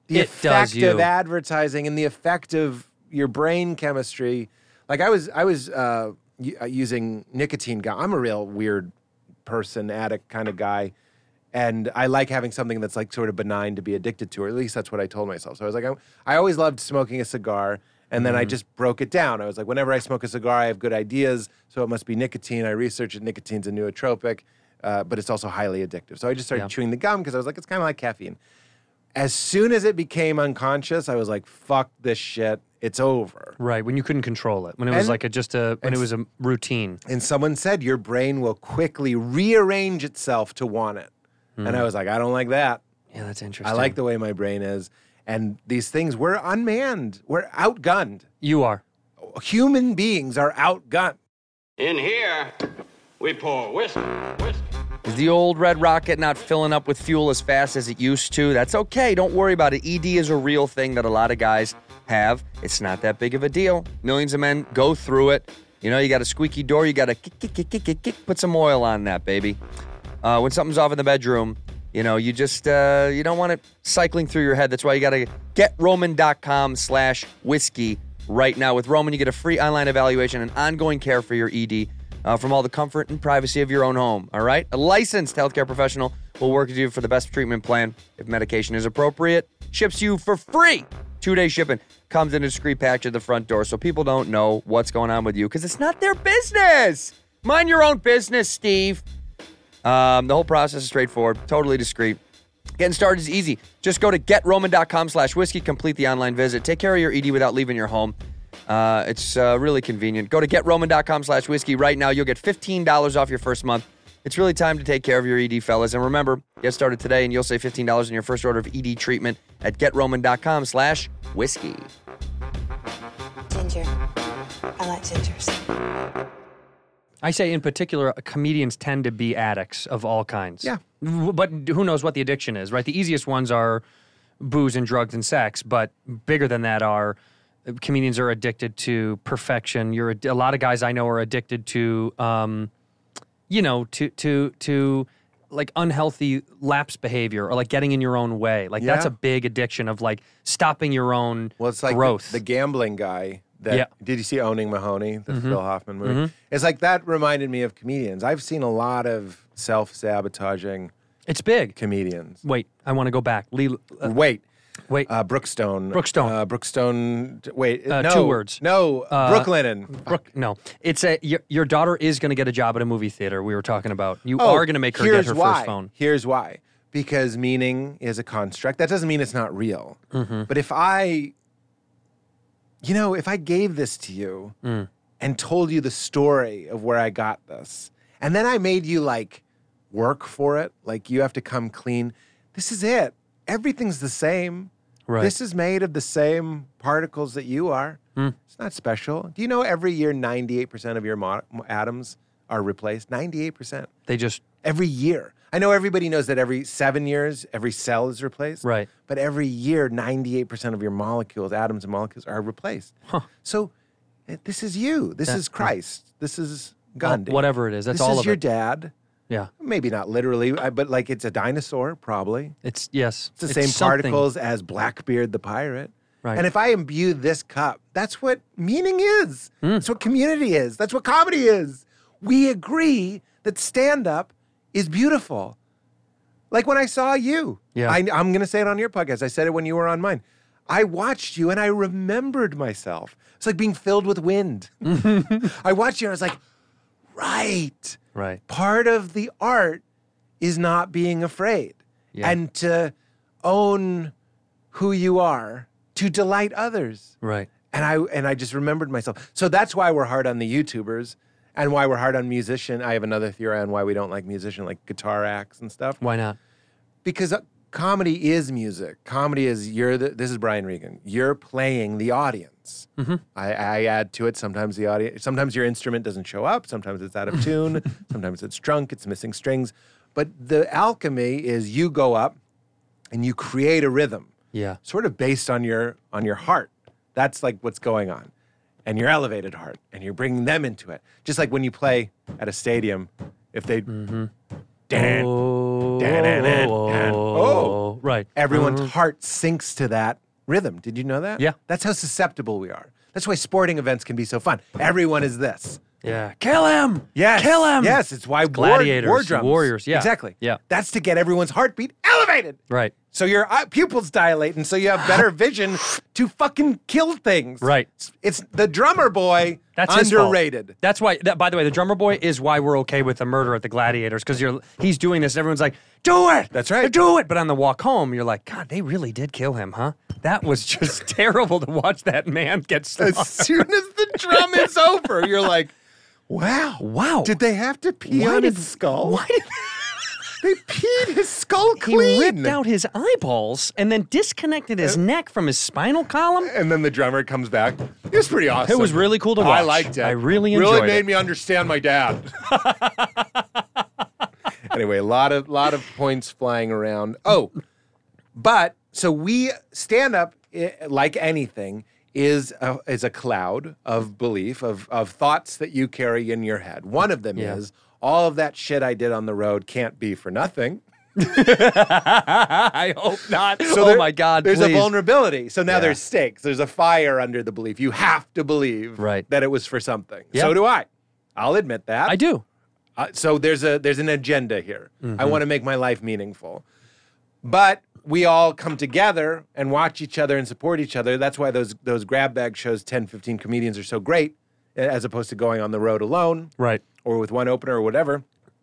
the It does effect you. of advertising and the effect of your brain chemistry. Like I was, I was uh, u- uh, using nicotine gum. I'm a real weird person, addict kind of guy, and I like having something that's like sort of benign to be addicted to, or at least that's what I told myself. So I was like, I, I always loved smoking a cigar, and then I just broke it down. I was like, whenever I smoke a cigar, I have good ideas, so it must be nicotine. I researched it. Nicotine's a nootropic, uh, but it's also highly addictive. So I just started Yeah. chewing the gum because I was like, it's kind of like caffeine. As soon as it became unconscious, I was like, fuck this shit. It's over. Right, when you couldn't control it. When it was And- like a, just a, when it was a routine. And someone said your brain will quickly rearrange itself to want it. And I was like, I don't like that. Yeah, that's I interesting. like the way my brain is. And these things, we're unmanned. We're outgunned. You are. Human beings are outgunned. In here, we pour whiskey, whiskey. Is the old red rocket not filling up with fuel as fast as it used to? That's okay. Don't worry about it. E D is a real thing that a lot of guys have. It's not that big of a deal. Millions of men go through it. You know, you got a squeaky door. You got to kick, kick, kick, kick, kick, kick. Put some oil on that, baby. Uh, when something's off in the bedroom, you know, you just, uh, you don't want it cycling through your head. That's why you got to getroman.com slash whiskey right now. With Roman, you get a free online evaluation and ongoing care for your E D. Uh, from all the comfort and privacy of your own home, all right? A licensed healthcare professional will work with you for the best treatment plan. If medication is appropriate, ships you for free. Two-day shipping. Comes in a discreet package at the front door so people don't know what's going on with you because it's not their business. Mind your own business, Steve. Um, the whole process is straightforward, totally discreet. Getting started is easy. Just go to getroman.com slash whiskey, complete the online visit. Take care of your E D without leaving your home. Uh, it's uh, really convenient. Go to getroman.com slash whiskey right now. You'll get fifteen dollars off your first month. It's really time to take care of your E D, fellas. And remember, get started today and you'll save fifteen dollars on your first order of E D treatment at getroman.com slash whiskey. Ginger. I like gingers. I say in particular, comedians tend to be addicts of all kinds. Yeah. W- But who knows what the addiction is, right? The easiest ones are booze and drugs and sex, but bigger than that are comedians are addicted to perfection. You're a, a lot of guys I know are addicted to, um, you know, to to to like unhealthy lapse behavior or like getting in your own way. Like that's Yeah. a big addiction of like stopping your own Well, it's like growth. The, the gambling guy. That, Yeah. Did you see Owning Mahoney, the Phil Hoffman movie? It's like that reminded me of comedians. I've seen a lot of self-sabotaging it's big. comedians. Wait, I want to go back. Lee, uh, Wait. wait. Uh, Brookstone. Brookstone. Uh, Brookstone. Wait. Uh, no. two words. No. Uh, Brooklyn. Brooke, no, it's a your, your daughter is going to get a job at a movie theater. We were talking about. You are going to make her get Oh, here's her why. first phone. Here's why. Because meaning is a construct. That doesn't mean it's not real. Mm-hmm. But if I, you know, if I gave this to you Mm. and told you the story of where I got this, and then I made you like work for it, like you have to come clean, this is it. Everything's the same. Right. This is made of the same particles that you are. Mm. It's not special. Do you know every year ninety-eight percent of your mo- atoms are replaced? ninety-eight percent. They just Every year. I know everybody knows that every seven years, every cell is replaced. Right. But every year, ninety-eight percent of your molecules, atoms and molecules, are replaced. Huh. So eh, this is you. This That- is Christ. This is Gandhi. whatever it is, that's this all is of your it. dad. yeah. Maybe not literally, I- but like it's a dinosaur, probably. It's yes. It's the same something. particles as Blackbeard the pirate. Right. And if I imbue this cup, that's what meaning is. Hmm. That's what community is. That's what comedy is. We agree that stand-up is beautiful. Like when I saw you. Yeah. I, I'm going to say it on your podcast. I said it when you were on mine. I watched you and I remembered myself. It's like being filled with wind. I watched you and I was like, right. Right. Part of the art is not being afraid Yeah. and to own who you are, to delight others. Right. And I and I just remembered myself. So that's why we're hard on the YouTubers and why we're hard on musician. I have another theory on why we don't like musician, like guitar acts and stuff. Why not? Because uh, comedy is music. Comedy is you're the, this is Brian Regan. You're playing the audience. Mm-hmm. I, I add to it. Sometimes the audience. Sometimes your instrument doesn't show up. Sometimes it's out of tune. Sometimes it's drunk. It's missing strings. But the alchemy is you go up and you create a rhythm, Yeah. sort of based on your on your heart. That's like what's going on, and your elevated heart, and you're bringing them into it. Just like when you play at a stadium, if they. Mm-hmm. Dan, Oh, Dan, dan, dan, dan. Oh, right. Right. Everyone's Mhm. heart sinks to that rhythm. Did you know that? Yeah. That's how susceptible we are. That's why sporting events can be so fun. Everyone is this. Yeah. Kill him. Yes. Kill him. Yes, it's why war, Gladiators, war drums. warriors, yeah. Exactly. Yeah. That's to get everyone's heartbeat elevated. Right. So your eye- pupils dilate, and so you have better vision to fucking kill things. Right. It's, it's the drummer boy. That's his fault. underrated. That's why. That, by the way, the drummer boy is why we're okay with the murder at the Gladiators because you're he's doing this and everyone's like, do it. That's right. Do it. But on the walk home, you're like, God, they really did kill him, huh? That was just terrible to watch that man get slaughtered. As soon as the drum is over, you're like, wow, Wow. Did they have to pee Why on did- his skull? Why did They peed his skull he clean. ripped out his eyeballs and then disconnected his neck from his spinal column? And then the drummer comes back. It was pretty awesome. It was really cool to I watch. liked it. I really Really enjoyed made it. me understand my dad. Anyway, a lot of lot of points flying around. Oh, but so we stand up i- like anything is a, is a cloud of belief of of thoughts that you carry in your head. One of them Yeah. is all of that shit I did on the road can't be for nothing. I hope not. oh there- my God, There's please. a vulnerability. So now Yeah. there's stakes. There's a fire under the belief. You have to believe Right. that it was for something. Yeah. So do I. I'll admit that. I do. Uh, so there's a there's an agenda here. Mm-hmm. I want to make my life meaningful. But we all come together and watch each other and support each other. That's why those those grab bag shows, ten, fifteen comedians are so great, as opposed to going on the road alone Right. or with one opener or whatever.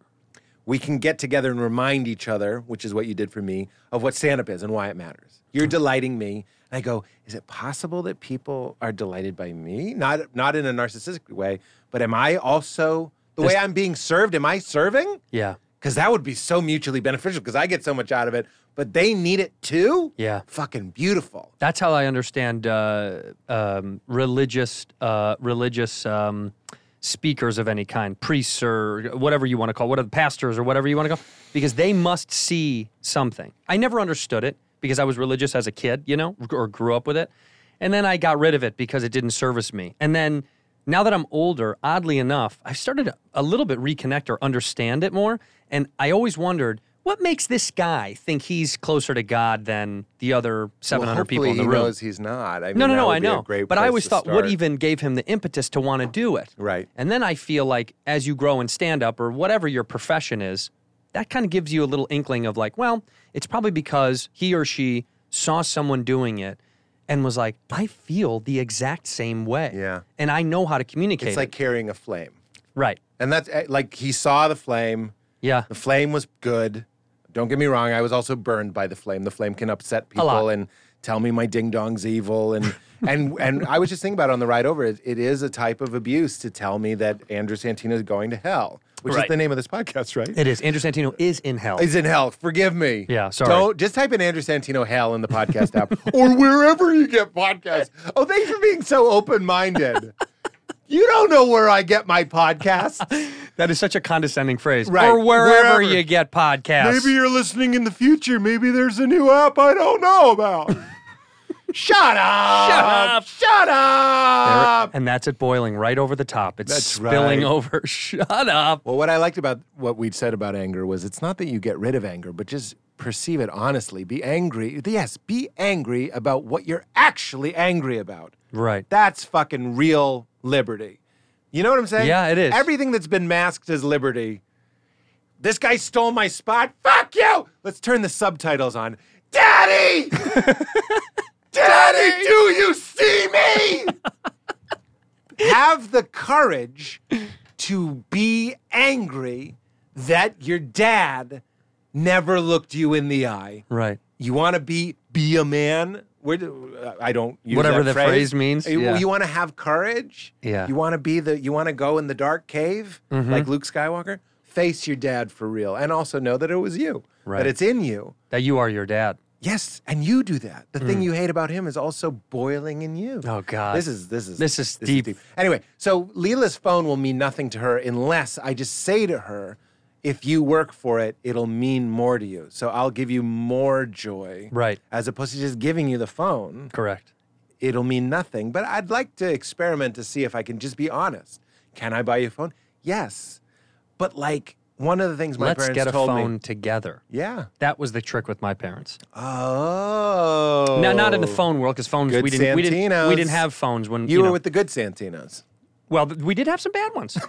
We can get together and remind each other, which is what you did for me, of what stand-up is and why it matters. You're delighting me. And I go, is it possible that people are delighted by me? Not not in a narcissistic way, but am I also, the way This- I'm being served, am I serving? Yeah. Because that would be so mutually beneficial because I get so much out of it, but they need it too? Yeah. Fucking beautiful. That's how I understand uh, um, religious uh, religious um, speakers of any kind, priests or whatever you want to call, what are the pastors or whatever you want to call, because they must see something. I never understood it because I was religious as a kid, you know, or grew up with it, and then I got rid of it because it didn't service me. And then now that I'm older, oddly enough, I've started to a little bit reconnect or understand it more, and I always wondered, what makes this guy think he's closer to God than the other seven hundred Well, people in the hopefully room? he knows he's not. I mean, No, no, that no, would I be a know. great But I place always to thought what start. even gave him the impetus to want to do it. Right. And then I feel like as you grow in stand up or whatever your profession is, that kind of gives you a little inkling of like, well, it's probably because he or she saw someone doing it and was like, I feel the exact same way. Yeah. And I know how to communicate. It's like it. carrying a flame. Right. And that's eh, like he saw the flame. Yeah. The flame was good. Don't get me wrong. I was also burned by the flame. The flame can upset people lot. and tell me my ding dong's evil. And and and I was just thinking about it on the ride over. It, it is a type of abuse to tell me that Andrew Santino is going to hell, which Right. is the name of this podcast, right? It is. Andrew Santino is in hell. He's in hell. Forgive me. Yeah, sorry. Don't just type in Andrew Santino hell in the podcast app or wherever you get podcasts. Oh, thanks for being so open-minded. You don't know where I get my podcasts. That is such a condescending phrase. Right. Or wherever, Wherever. you get podcasts. Maybe you're listening in the future. Maybe there's a new app I don't know about. Shut up! Shut up! Shut There- up! and that's it boiling right over the top. It's That's spilling right. over. Shut up. Well, what I liked about what we'd said about anger was it's not that you get rid of anger, but just perceive it honestly. Be angry. Yes, be angry about what you're actually angry about. Right. That's fucking real liberty. You know what I'm saying? Yeah, it is. Everything that's been masked as liberty. This guy stole my spot. Fuck you! Let's turn the subtitles on. Daddy! Daddy, do you see me? Have the courage to be angry that your dad never looked you in the eye. Right. You want to be be a man. Where do, uh, I don't use Whatever that the phrase means, You, yeah. you want to have courage. Yeah. You want to be the. You want to go in the dark cave Mm-hmm. like Luke Skywalker. Face your dad for real, and also know that it was you. Right. That it's in you. That you are your dad. Yes, and you do that. The thing you hate about him is also boiling in you. Mm. Oh, God. This is this is This is deep. Anyway, so Leela's phone will mean nothing to her unless I just say to her, if you work for it, it'll mean more to you. So I'll give you more joy. Right. As opposed to just giving you the phone. Correct. It'll mean nothing. But I'd like to experiment to see if I can just be honest. Can I buy you a phone? Yes. But like One of the things my Let's parents get a told phone me. together. Yeah. That was the trick with my parents. Oh. No, not in the phone world, because phones Good we didn't, we didn't Santinos. we didn't have phones when You, you were know. with the good Santinos. Well, th- we did have some bad ones.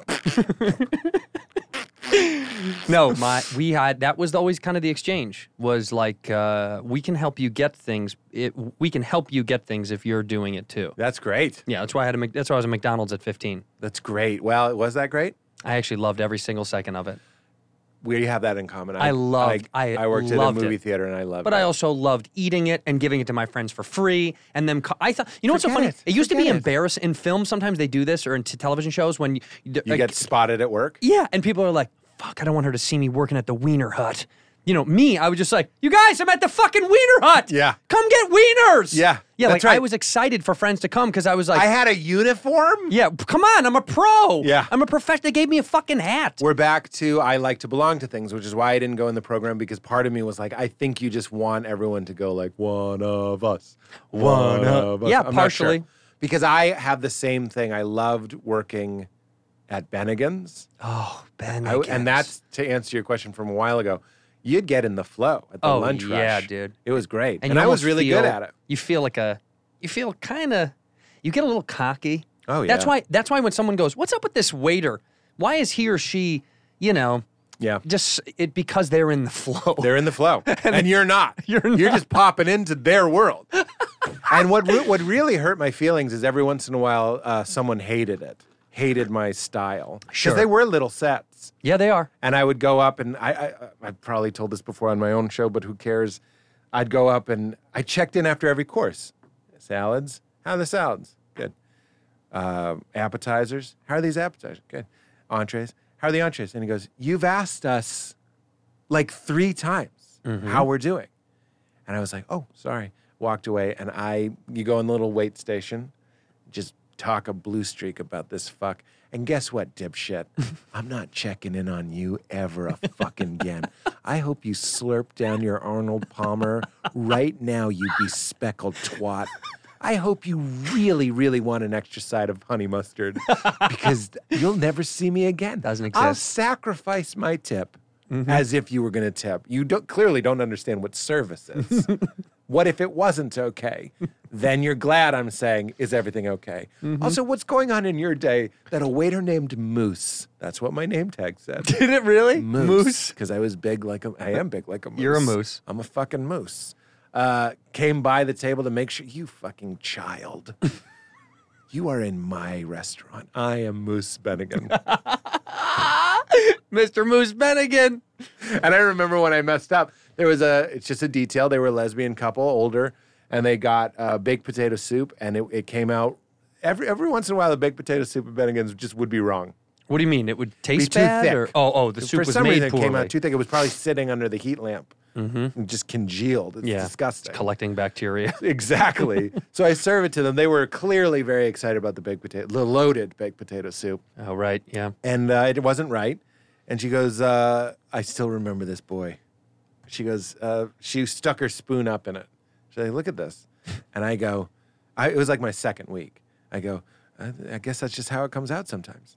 No, my we had that was always kind of the exchange. Was like uh, we can help you get things. It, we can help you get things if you're doing it too. That's great. Yeah, that's why I had a Mc- that's why I was at McDonald's at fifteen. That's great. Well, was that great? I actually loved every single second of it. We have that in common. I loved- I I worked loved at a movie it. theater and I loved But it. I also loved eating it and giving it to my friends for free. And then co- I thought, you know what's so Forget funny? it. used to be Forget it. embarrassing in film. Sometimes they do this, or in t- television shows when you, you like, get spotted at work. yeah, and people are like, "Fuck, I don't want her to see me working at the Wiener Hut." You know, me, I was just like, "You guys, I'm at the fucking Wiener Hut. Yeah. come get wieners." Yeah, yeah. that's Like I right. was excited for friends to come because I was like, I had a uniform. "Yeah, come on, I'm a pro. Yeah. I'm a professional." They gave me a fucking hat. We're back to I like to belong to things, which is why I didn't go in the program, because part of me was like, I think you just want everyone to go like one of us, one of us. Yeah, I'm not sure. partially. Because I have the same thing. I loved working at Bennigan's. Oh, Ben, I, and that's to answer your question from a while ago. You'd get in the flow at the Oh, lunch yeah, rush. dude. It was great. And, you I was almost really feel- good at it. You feel like a, you feel kind of, you get a little cocky. Oh, That's yeah. why. That's why when someone goes, "What's up with this waiter? Why is he or she, you know, Yeah. just it because they're in the flow." They're in the flow, and you're not. You're You're not. just popping into their world. And what re- what really hurt my feelings is every once in a while uh, someone hated it, hated my style, because Sure. they were little sets, Yeah, they are. and I would go up and I, I I probably told this before on my own show, but who cares? I'd go up and I checked in after every course. Salads, how are the salads? Good. Uh, appetizers, how are these appetizers? Good. Entrees, how are the entrees? And he goes, "You've asked us like three times how we're doing." And I was like, "Oh, sorry." Walked away, and I, you go in the little wait station, just talk a blue streak about this fuck. And guess what, dipshit? I'm not checking in on you ever a fucking again. I hope you slurp down your Arnold Palmer right now, you bespeckled twat. I hope you really, really want an extra side of honey mustard, because you'll never see me again. Doesn't I'll exist. sacrifice my tip as if you were going to tip. You don't, clearly don't understand what service is. What if it wasn't okay? Then you're glad I'm saying, is everything okay? Also, what's going on in your day that a waiter named Moose, that's what my name tag said. Did it really? Moose. Because I was big like a, I am big like a moose. You're a moose. I'm a fucking moose. Uh, came by the table to make sure, you fucking child. You are in my restaurant. I am Moose Bennigan. Mister Moose Bennigan. And I remember when I messed up, there was a, it's just a detail. They were a lesbian couple, older, and they got uh, baked potato soup, and it, it came out, every every once in a while, the baked potato soup at Bennigan's just would be wrong. What do you mean? It would Be taste too bad? thick. Or, oh, oh, the soup For was some made reason, poorly. it came out too thick. It was probably sitting under the heat lamp. Mm-hmm. Just congealed. It's yeah, disgusting. It's collecting bacteria. Exactly. So I serve it to them. They were clearly very excited about the baked potato, the loaded baked potato soup. Oh, right. Yeah. And uh, it wasn't right. And she goes, uh, I still remember this boy. She goes, uh, she stuck her spoon up in it. She's like, look at this. And I go, I, it was like my second week. I go, I, I guess that's just how it comes out sometimes.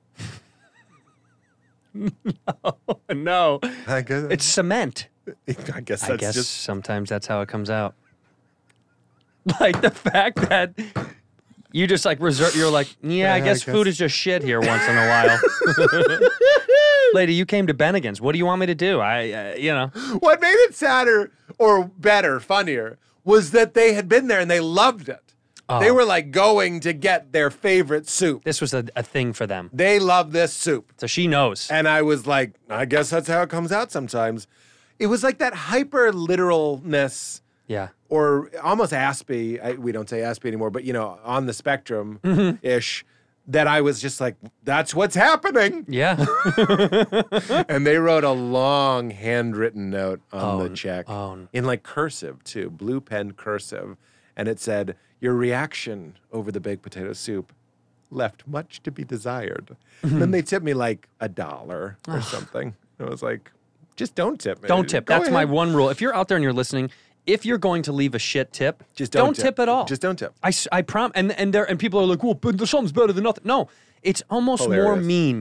No. I guess, It's cement. I guess that's I guess just. sometimes that's how it comes out. Like the fact that you just like reserve, you're like, yeah, I Yeah, I guess, guess. food is just shit here once in a while. Lady, you came to Bennigan's. What do you want me to do? I, uh, you know. What made it sadder or better, funnier, was that they had been there and they loved it. They were like going to get their favorite soup. This was a, a thing for them. They love this soup. So she knows. And I was like, I guess that's how it comes out sometimes. It was like that hyper literalness, Yeah. or almost Aspie. I, we don't say Aspie anymore, but you know, on the spectrum ish, that I was just like, that's what's happening. Yeah. And they wrote a long handwritten note on Oh, the check oh. in like cursive too, blue pen cursive. And it said, your reaction over the baked potato soup left much to be desired. Then they tipped me like a dollar or something. I was like, just don't tip me. Don't tip. Go That's my ahead. one rule. If you're out there and you're listening, if you're going to leave a shit tip, Just don't tip. tip. at all. Just don't tip. I, s- I prom and and there and people are like, well, but something's better than nothing. No, it's almost more Hilarious. mean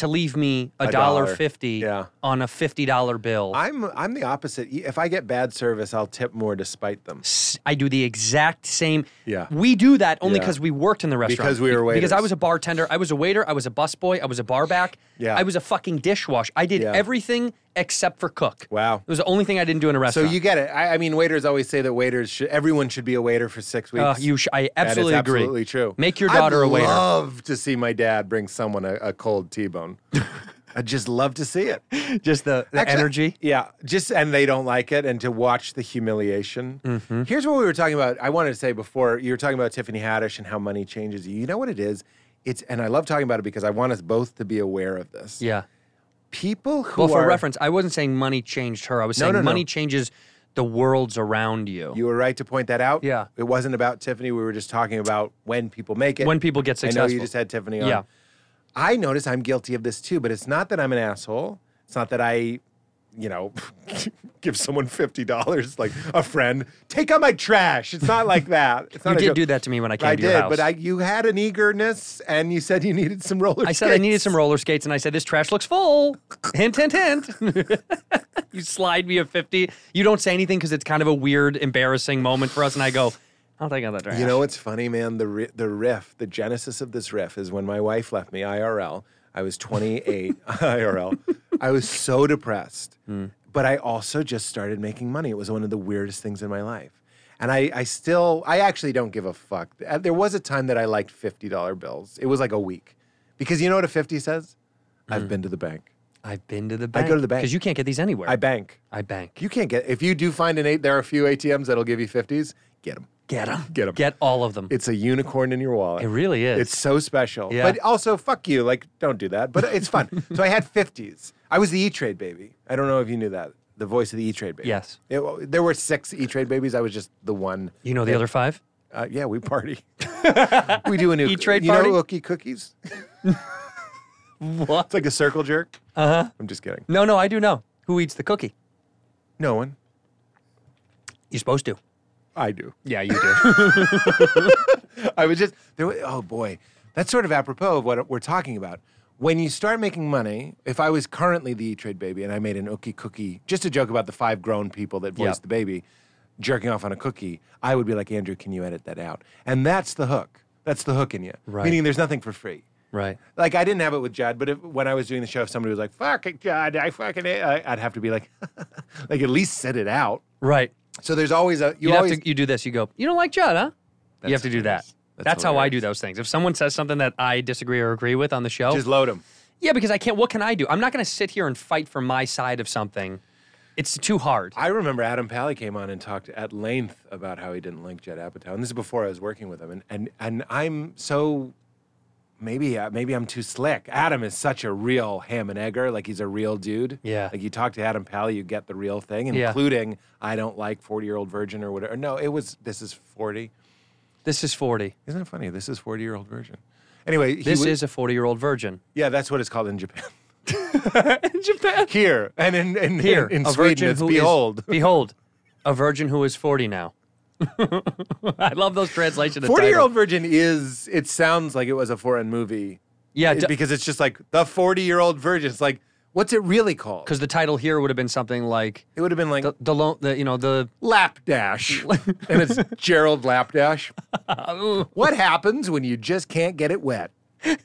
to leave me a A dollar dollar. fifty Yeah. on a fifty dollar bill. I'm I'm the opposite. If I get bad service, I'll tip more to spite them. S- I do the exact same. Yeah. We do that only Yeah. because we worked in the restaurant. Because we were Be- Because I waiters. was a bartender, I was a waiter, I was a busboy, I was a barback. Yeah. I was a fucking dishwasher. I did Yeah. everything except for cook. Wow. It was the only thing I didn't do in a So restaurant. you get it. I, I mean, waiters always say that waiters should. Everyone should be a waiter for six weeks. Uh, you sh- I That is absolutely agree. absolutely true. Make your daughter I'd a waiter. love to see my dad bring someone a, a cold T-bone. I'd just love to see it. Just the, the Actually, energy. Yeah, just and they don't like it, and to watch the humiliation. Mm-hmm. Here's what we were talking about. I wanted to say before you were talking about Tiffany Haddish and how money changes you. You know what it is? It's and I love talking about it because I want us both to be aware of this. Yeah. People who Well, for are reference, I wasn't saying money changed her. I was No, saying no, no. money changes the worlds around you. You were right to point that out. Yeah. It wasn't about Tiffany. We were just talking about when people make it. When people get I know successful. you just had Tiffany on. Yeah. I notice I'm guilty of this too, but it's not that I'm an asshole. It's not that I, you know, give someone fifty dollars like a friend. Take out my trash. It's not like that. It's not You a did joke. do that to me when I came I to your did, house. but I, you had an eagerness and you said you needed some roller I skates. said I needed some roller skates, and I said, this trash looks full. Hint, hint, hint. You slide me a fifty. You don't say anything because it's kind of a weird, embarrassing moment for us, and I go, I'll take out that trash. You know what's funny, man? The ri- the riff, the genesis of this riff is when my wife left me I R L. I was twenty-eight I R L. I was so depressed, but I also just started making money. It was one of the weirdest things in my life. And I, I still, I actually don't give a fuck. Uh, There was a time that I liked fifty dollar bills. It was like a week. Because you know what a fifty says? I've been to the bank. I've been to the bank. go to the bank. Because you can't get these anywhere. I bank. I bank. You can't get, if you do find an eight, there are a few A T Ms that'll give you fifties, get them. Get them. Get 'em. Get all of them. It's a unicorn in your wallet. It really is. It's so special. Yeah. But also, fuck you. Like, don't do that. But it's fun. So I had fifties. I was the E-Trade baby. I don't know if you knew that. The voice of the E-Trade baby. Yes. It- there were six E-Trade babies. I was just the one. You know the other five? Uh, yeah, we party. we do a new E-Trade you party? know Ookie Cookies? What? It's like a circle jerk. Uh huh. I'm just kidding. No, no, I do know. Who eats the cookie? No one. You're supposed to. I do. Yeah, you do. I was just there. Was, oh boy, that's sort of apropos of what we're talking about. When you start making money, if I was currently the E-Trade baby and I made an Ookie cookie, just a joke about the five grown people that voiced Yeah. the baby jerking off on a cookie, I would be like, Andrew, can you edit that out? And that's the hook. That's the hook in you. Right. Meaning there's nothing for free. Right. Like I didn't have it with Judd, but if, when I was doing the show, if somebody was like, "Fuck it, Judd, I fucking," I, I'd have to be like, like at least set it out. Right. So there's always a you You always have to. You do this. You go. You don't like Judd, huh? you have to do that. hilarious. That's, That's how I do hilarious. those things. If someone says something that I disagree or agree with on the show, just load them. yeah, because I can't. What can I do? I'm not going to sit here and fight for my side of something. It's too hard. I remember Adam Pally came on and talked at length about how he didn't like Judd Apatow, and this is before I was working with him. And and and I'm so maybe uh, maybe I'm too slick. Adam is such a real ham and egger, like he's a real dude. Yeah. Like you talk to Adam Pally, you get the real thing, Yeah. including I don't like forty year old virgin or whatever. No, it was this is forty. This is forty. Isn't it funny? This is forty year old virgin. Anyway, he This wa- is a forty-year-old virgin. yeah, that's what it's called in Japan. In Japan. Here and in in, Here, in, in a Sweden, virgin it's who behold. is behold, a virgin who is forty now. I love those translations. forty year old virgin is, it sounds like it was a foreign movie. Yeah, It- d- because it's just like the forty year old virgin. It's like, what's it really called? because the title here would have been something like It would have been like the the, lo- the you know the Lapdash. And it's Gerald Lapdash. What happens when you just can't get it wet?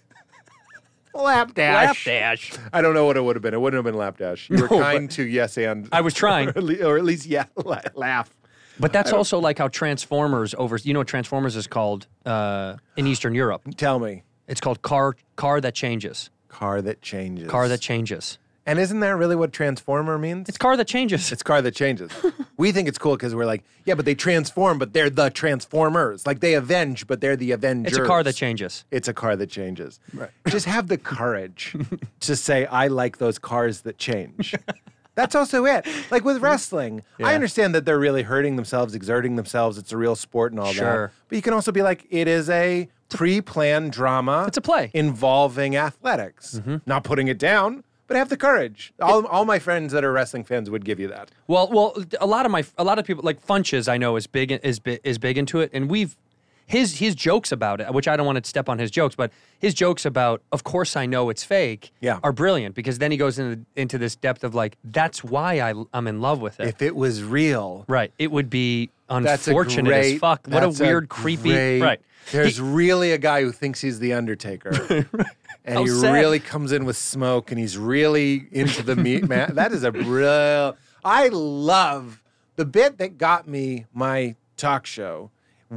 Lapdash. Lapdash. I don't know what it would have been. It wouldn't have been Lapdash. You were No, kind to yes and. I was trying. or, at le- or at least, yeah, la- laugh. But that's also like how Transformers over. You know what Transformers is called uh, in Eastern Europe? Tell me. It's called car car that changes. Car that changes. Car that changes. And isn't that really what transformer means? It's car that changes. It's car that changes. We think it's cool because we're like, yeah, but they transform, but they're the transformers. Like they avenge, but they're the avengers. It's a car that changes. It's a car that changes. Right. Just have the courage to say, I like those cars that change. That's also it. Like with wrestling, Yeah. I understand that they're really hurting themselves, exerting themselves. It's a real sport and all Sure. that. But you can also be like, it is a pre-planned drama. It's a play. Involving athletics. Not putting it down, but have the courage. All, all my friends that are wrestling fans would give you that. Well, well, a lot of my a lot of people like Funches I know is big is big, is big into it, and we've his his jokes about it, which I don't want to step on his jokes, but his jokes about, of course I know it's fake, Yeah. are brilliant because then he goes into into this depth of like, that's why I, I'm in love with it. If it was real, right. It would be that's a unfortunate great, as fuck. What a that's weird, creepy. great- Right. There's He- really a guy who thinks he's the Undertaker. And How he sad. really comes in with smoke and he's really into the meat, man. That is a brill. I love the bit that got me my talk show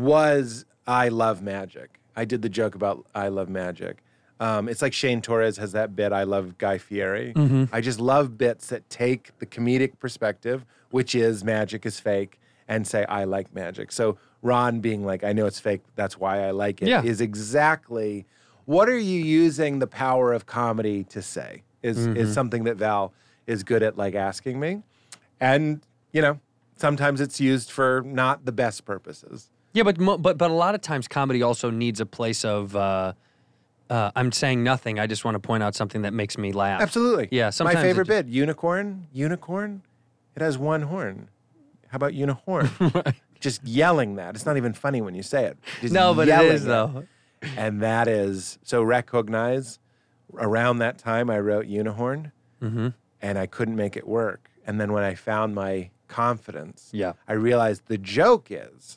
was I Love Magic. I did the joke about I Love Magic. Um, it's like Shane Torres has that bit, I Love Guy Fieri. Mm-hmm. I just love bits that take the comedic perspective, which is magic is fake, and say, I like magic. So Ron being like, I know it's fake, that's why I like it, Yeah. is exactly what are you using the power of comedy to say is, Mm-hmm. is something that Val is good at like asking me. And, you know, sometimes it's used for not the best purposes. Yeah, but mo- but but a lot of times comedy also needs a place of uh, uh, I'm saying nothing. I just want to point out something that makes me laugh. Absolutely. Yeah. Sometimes My it favorite just- bit, unicorn, unicorn, it has one horn. How about unihorn? Just yelling that. It's not even funny when you say it. Just No, but it yelling is though. And that is, so recognize, around that time I wrote Unihorn, Mm-hmm. and I couldn't make it work. And then when I found my confidence, Yeah. I realized the joke is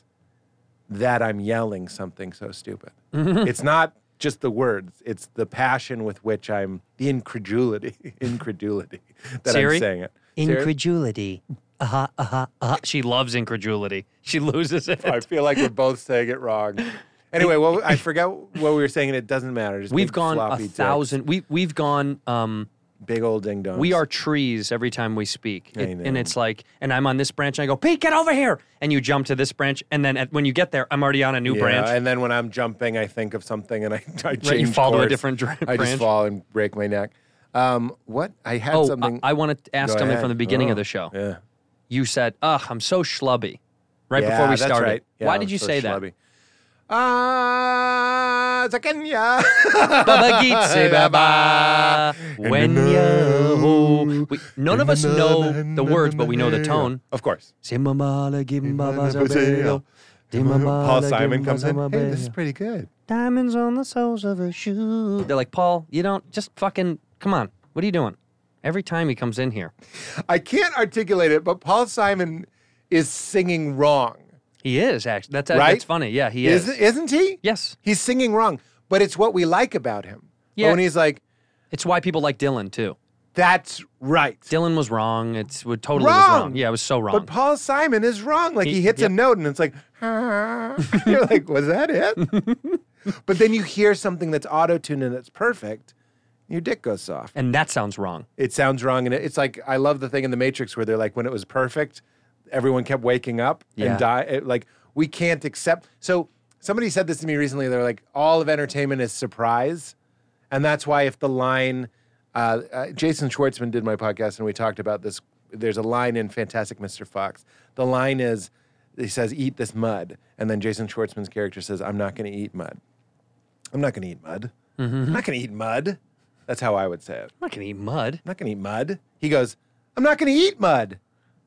that I'm yelling something so stupid. Mm-hmm. It's not just the words, it's the passion with which I'm, the incredulity, incredulity that Siri? I'm saying it. Siri? Incredulity. Uh huh. Uh huh. Uh huh. She loves incredulity. She loses it. I feel like we're both saying it wrong. Anyway, well, I forgot what we were saying, and it doesn't matter. Just We've big gone a floppy dicks. thousand. We we've gone. Um, Big old ding dongs. we are trees every time we speak, I It- know. and it's like, and I'm on this branch, and I go, Pete, get over here, and you jump to this branch, and then at, when you get there, I'm already on a new Yeah, branch. and then when I'm jumping, I think of something, and I, I change Right, you fall to a course. different dra- I just branch. fall and break my neck. Um, what? I had oh, something. I, I want to ask Go something ahead. from the beginning Oh, of the show. Yeah. You said, "Ugh, I'm so schlubby," right Yeah, before we that's started. right. Yeah, Why I'm did you so say that? schlubby. Ah, Zakanya. Baba Gitse Baba, when you we, none of us know the words, but we know the tone. Of course. Simamala Gimbaba Zabeo, Dimamala Paul Simon Gimbaba comes in. Hey, this is Zabeo. pretty good. Diamonds on the soles of a shoe. They're like, Paul, you don't just fucking come on. What are you doing? Every time he comes in here, I can't articulate it, but Paul Simon is singing wrong. he is actually. That's Right? that's funny. Yeah, he is. Isn't, isn't he? Yes, He's singing wrong, but it's what we like about him. Yeah. But when he's like, it's why people like Dylan too. that's right. Dylan was wrong. It's it totally was Wrong. wrong. Yeah, it was so wrong. But Paul Simon is wrong. Like he, He- hits yep. a note and it's like, you're like, was that it? But then you hear something that's auto-tuned and it's perfect, your dick goes soft. and that sounds wrong. It sounds wrong. And it- it's like, I love the thing in The Matrix where they're like, when it was perfect, everyone kept waking up Yeah. and die. It, like, we can't accept. So somebody said this to me recently. They're like, all of entertainment is surprise. And that's why if the line, uh, uh, Jason Schwartzman did my podcast and we talked about this. There's a line in Fantastic Mister Fox. The line is, he says, eat this mud. And then Jason Schwartzman's character says, I'm not going to eat mud. I'm not going to eat mud. I'm not going to eat mud. That's how I would say it. I'm not gonna eat mud. I'm not going to eat mud. He goes, I'm not going to eat mud.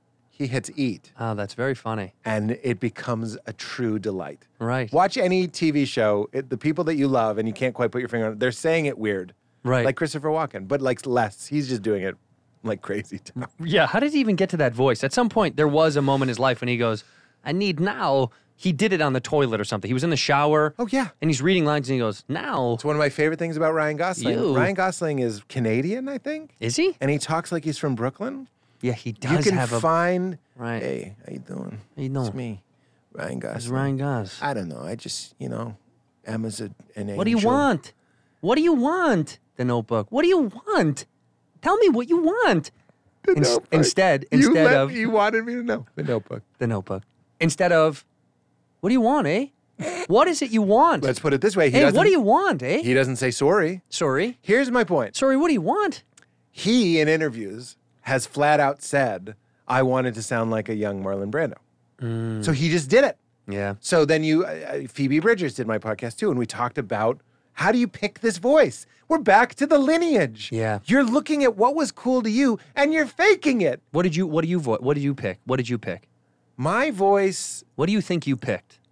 He hits eat, Oh, that's very funny. and it becomes a true delight. Right. Watch any T V show, it, the people that you love, and you can't quite put your finger on it, they're saying it weird. Right. Like Christopher Walken, but like less. He's just doing it like crazy town. Yeah. How did he even get to that voice? At some point, there was a moment in his life when he goes, "I need now." He did it on the toilet or something. He was in the shower. Oh, yeah. And he's reading lines, and he goes, "Now." It's one of my favorite things about Ryan Gosling. You. Ryan Gosling is Canadian, I think. Is he? And he talks like he's from Brooklyn. Yeah, he does you can have a. find, Right. hey, how you doing? How you doing? It's me, Ryan Gosling. It's Ryan Gos. I don't know. I just, you know, Emma's a, an angel. What do you want? What do you want? The Notebook. What do you want? Tell me what you want. The Ins- Notebook. instead, you instead let- of you wanted me to know the Notebook. the Notebook. Instead of, what do you want, eh? What is it you want? Let's put it this way. He hey, doesn't, what do you want, eh? He doesn't say sorry. Sorry. Here's my point. Sorry, what do you want? He, in interviews, has flat out said, I wanted to sound like a young Marlon Brando. Mm. So he just did it. Yeah. So then you, uh, Phoebe Bridgers did my podcast too, and we talked about how do you pick this voice? We're back to the lineage. Yeah. You're looking at what was cool to you, and you're faking it. What did you what do you vo- what did you pick? What did you pick? My voice, What do you think you picked?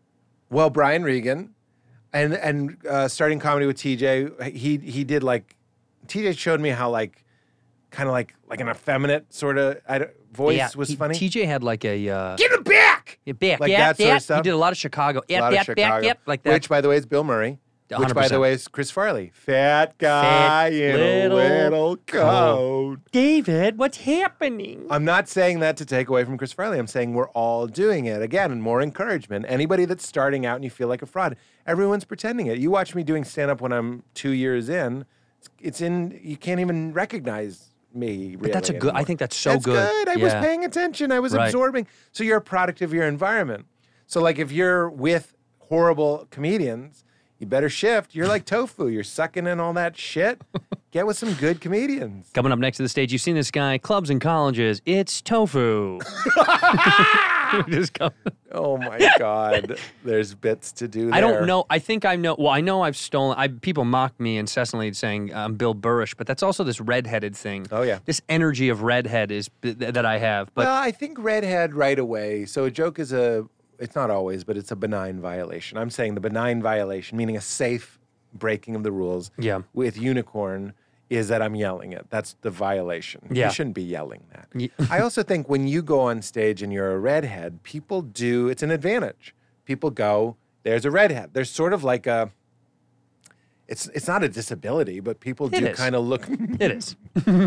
Well, Brian Regan, and and uh, starting comedy with T J, he he did like, T J showed me how like, kind of like like an effeminate sort of voice Yeah, was he- funny. T J had like a uh, Get him back! yeah, back, like yeah, that sort yeah. of stuff. He did a lot of Chicago. A Yep, lot of yep, Chicago. yep, yep, like that. Which, by the way, is Bill Murray. one Which, hundred by the percent. way, is Chris Farley. Fat guy Fat in little a little coat. David, what's happening? I'm not saying that to take away from Chris Farley. I'm saying we're all doing it. Again, more encouragement. Anybody that's starting out and you feel like a fraud, everyone's pretending it. You watch me doing stand-up when I'm two years in. It's in, you can't even recognize me, really. But that's a good. I anymore. think that's so That's good. I was Yeah. paying attention. I was Right. absorbing. So you're a product of your environment. So like if you're with horrible comedians, you better shift. You're like tofu. You're sucking in all that shit. Get with some good comedians. Coming up next to the stage, you've seen this guy, clubs and colleges. It's Tofu. Just come. Oh my God. There's bits to do there. I don't know. I think I know. Well, I know I've stolen. I people mock me incessantly saying I'm Bill Burrish, but that's also this redheaded thing. Oh, yeah. This energy of redhead is th- that I have. But Well, I think redhead right away. So a joke is a, it's not always, but it's a benign violation. I'm saying the benign violation, meaning a safe breaking of the rules. Yeah. With unicorn is that I'm yelling it. That's the violation. Yeah. You shouldn't be yelling that. Ye- I also think when you go on stage and you're a redhead, people do, it's an advantage. People go, there's a redhead. There's sort of like a, it's it's not a disability, but people It do is. kind of look, it is.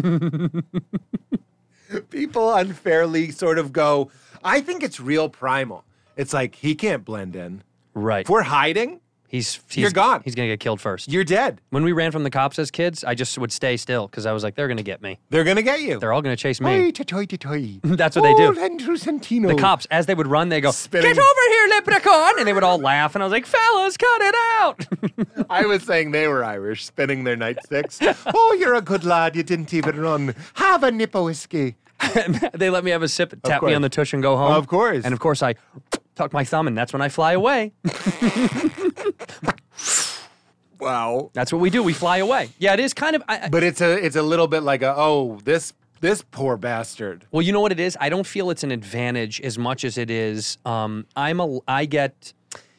people unfairly sort of go, I think it's real primal. It's like, he can't blend in. Right. If we're hiding, He's, he's You're gone. He's gonna get killed first. you're dead. When we ran from the cops as kids, I just would stay still because I was like, they're gonna get me. They're going to get you. They're all gonna chase Oi, me. toy, toy, toy. That's what they do. Oh, Andrew Santino. The cops, as they would run, they go, Spinning. "Get over here, leprechaun!" And they would all laugh, and I was like, "Fellas, cut it out!" I was saying they were Irish, spinning their nightsticks. Oh, you're a good lad. You didn't even run. Have a nip of whiskey. They let me have a sip, tap me course. on the tush, and go home. Of course. And of course, I tuck my thumb, and that's when I fly away. Wow. That's what we do. We fly away. Yeah, it is kind of. I, I- But it's a it's a little bit like a, oh, this this poor bastard. well, you know what it is. I don't feel it's an advantage as much as it is. Um, I'm a. I get.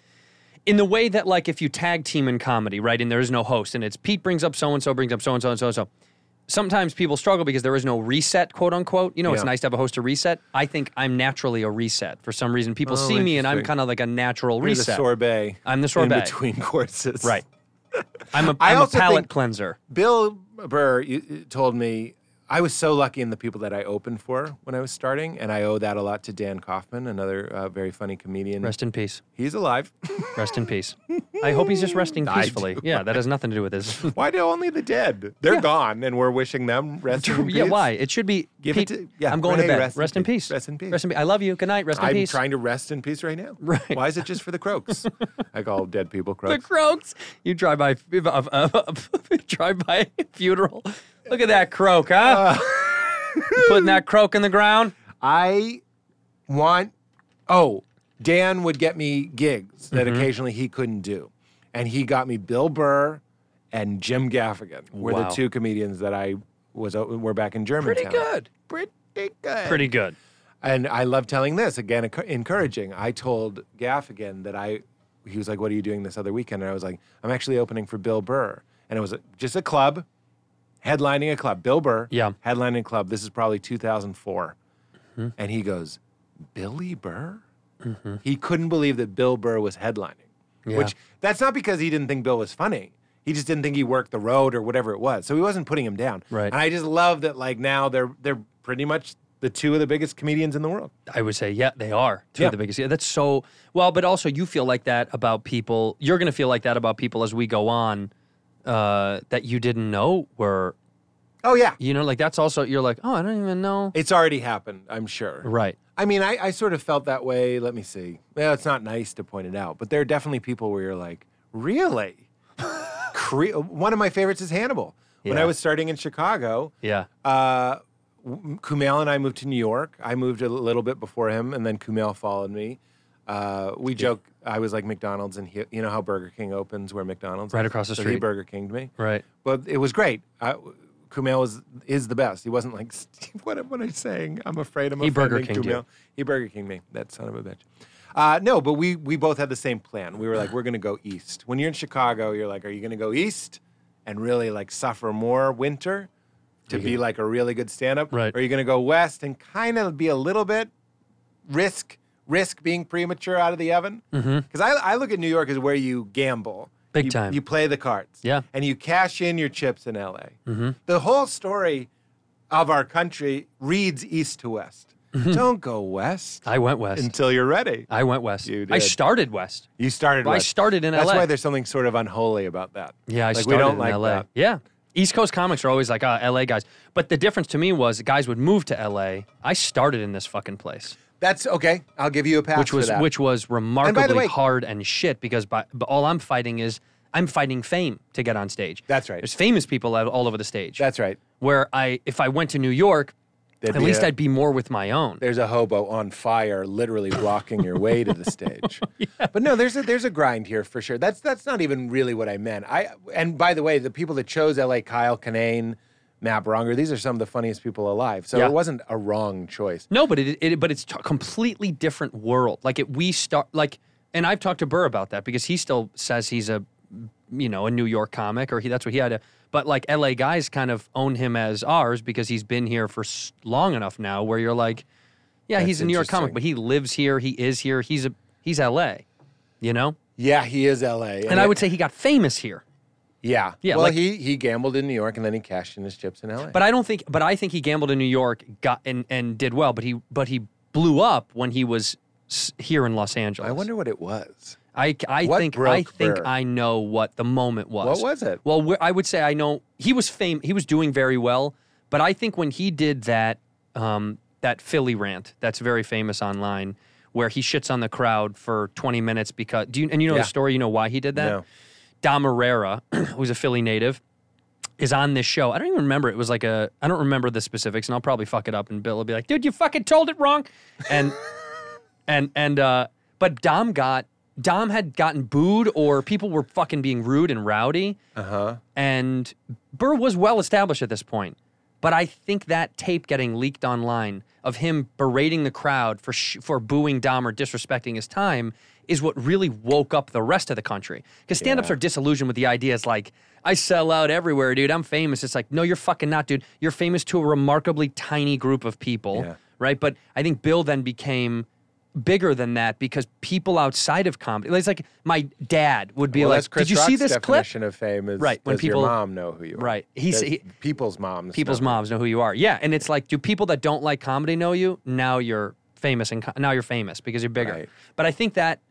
In the way that, like, if you tag team in comedy, right, and there is no host, and it's Pete brings up so and so, brings up so and so and so and so. Sometimes people struggle because there is no reset, quote unquote. You know, it's Yeah. nice to have a host to reset. I think I'm naturally a reset. For some reason, people Oh, see me and I'm interesting. kind of like a natural You're reset. the sorbet. I'm the sorbet. In between courses. Right. I'm a, I I'm a also palate think- cleanser. Bill Burr you, you told me I was so lucky in the people that I opened for when I was starting, and I owe that a lot to Dan Kaufman, another uh, very funny comedian. Rest in peace. He's alive. Rest in peace. I hope he's just resting I peacefully. do. Yeah, that has nothing to do with this. Why do only the dead? They're Yeah. gone, and we're wishing them rest in peace. yeah, why? It should be. Give it Pete, to- yeah, I'm going hey, to bed. rest Rest, in in peace. peace. Rest in peace. Rest in peace. I love you. Good night. Rest in I'm peace. trying to rest in peace right now. Right. Why is it just for the croaks? I call dead people the croaks. croaks. You drive by, uh, uh, drive by a funeral. Look at that croak, huh? Uh. Putting that croak in the ground. I want. Oh, Dan would get me gigs that Mm-hmm. occasionally he couldn't do, and he got me Bill Burr and Jim Gaffigan were Wow. the two comedians that I was were back in Germantown. Pretty good. Pretty good. Pretty good. And I love telling this again, enc- encouraging. I told Gaffigan that I. He was like, "What are you doing this other weekend?" And I was like, "I'm actually opening for Bill Burr," and it was a, just a club. Headlining a club, Bill Burr. Yeah. Headlining a club. This is probably two thousand four. Mm-hmm. And he goes, Billy Burr? He couldn't believe that Bill Burr was headlining. Yeah. Which, that's not because he didn't think Bill was funny. He just didn't think he worked the road or whatever it was. So he wasn't putting him down. Right. And I just love that, like, now they're they're pretty much the two of the biggest comedians in the world. I would say, yeah, they are two Yeah. of the biggest. Yeah, that's so well, but also you feel like that about people. You're going to feel like that about people as we go on uh, that you didn't know were, Oh, yeah. you know, like that's also, you're like, oh, I don't even know. It's already happened, I'm sure. Right. I mean, I, I sort of felt that way. Let me see. Well, it's not nice to point it out, but there are definitely people where you're like, really? Cre- One of my favorites is Hannibal. When Yeah. I was starting in Chicago, Yeah. uh, w- Kumail and I moved to New York. I moved a little bit before him, and then Kumail followed me. Uh, we joke, I was like McDonald's, and he, you know how Burger King opens where McDonald's Right is? across the So he street. Burger Kinged me. Right. But it was great. I, Kumail was, is the best. He wasn't like, Steve, what am I saying? I'm afraid I'm He Burger offending Kinged you. Kumail. He Burger Kinged me, that son of a bitch. Uh, no, but we we both had the same plan. We were like, we're going to go east. When you're in Chicago, you're like, are you going to go east and really like suffer more winter to be like a really good stand-up? Right. Or are you going to go west and kind of be a little bit risk risk being premature out of the oven? Because mm-hmm. I, I look at New York as where you gamble. Big you, time. You play the cards. Yeah. And you cash in your chips in L A. Mm-hmm. The whole story of our country reads east to west. Mm-hmm. Don't go west. I went west. Until you're ready. I went west. You did. I started west. You started I west. started in That's L A. why there's something sort of unholy about that. Yeah, I like, started we don't in like L A. that. Yeah. East Coast comics are always like, ah, L A guys. But the difference to me was guys would move to L A. I started in this fucking place. That's okay. I'll give you a pass Which was for that. which was remarkably way- hard and shit because by, but all I'm fighting is I'm fighting fame to get on stage. That's right. There's famous people all all over the stage. That's right. Where I if I went to New York, There'd at be least a- I'd be more with my own. There's a hobo on fire, literally blocking your way to the stage. But no, there's a there's a grind here for sure. That's that's not even really what I meant. I and by the way, the people that chose L A, Kyle Kinane, Matt Bronger, these are some of the funniest people alive. So Yeah. it wasn't a wrong choice. No, but it, it but it's a completely different world. Like it, we start like, and I've talked to Burr about that because he still says he's a, you know, a New York comic or he that's what he had to. But like L A guys kind of own him as ours because he's been here for s- long enough now. Where you're like, yeah, That's he's a New York comic, interesting. but he lives here. He is here. He's a he's L A, you know. Yeah, he is L A. And I would say he got famous here. yeah. Yeah, Well, like- he he gambled in New York and then he cashed in his chips in L A. But I don't think. But I think he gambled in New York, got and, and did well. But he but he blew up when he was s- here in Los Angeles. I wonder what it was. I, I What think broke I think Burr? I know what the moment was. What was it? Well, wh- I would say I know he was fame. He was doing very well, but I think when he did that um, that Philly rant that's very famous online, where he shits on the crowd for twenty minutes because do you and you know Yeah. the story? You know why he did that? No. Dom Herrera, who's a Philly native, is on this show. I don't even remember. It was like a. I don't remember the specifics, and I'll probably fuck it up. And Bill will be like, "Dude, you fucking told it wrong," and and and uh, but Dom got. Dom had gotten booed or people were fucking being rude and rowdy. Uh-huh. And Burr was well established at this point. But I think that tape getting leaked online of him berating the crowd for sh- for booing Dom or disrespecting his time is what really woke up the rest of the country. Because stand-ups Yeah. are disillusioned with the idea. It's like, I sell out everywhere, dude. I'm famous. It's like, no, you're fucking not, dude. You're famous to a remarkably tiny group of people, Yeah. right? But I think Bill then became bigger than that because people outside of comedy, it's like my dad would be Well, like, that's Chris did you see Rock's this clip? definition of fame is, Right, when does people- your mom know who you are? Right. He's- Does he- people's moms People's know who- moms know who you are. Yeah, and it's like, do people that don't like comedy know you? Now you're famous, and co- now you're famous because you're bigger. Right. But I think that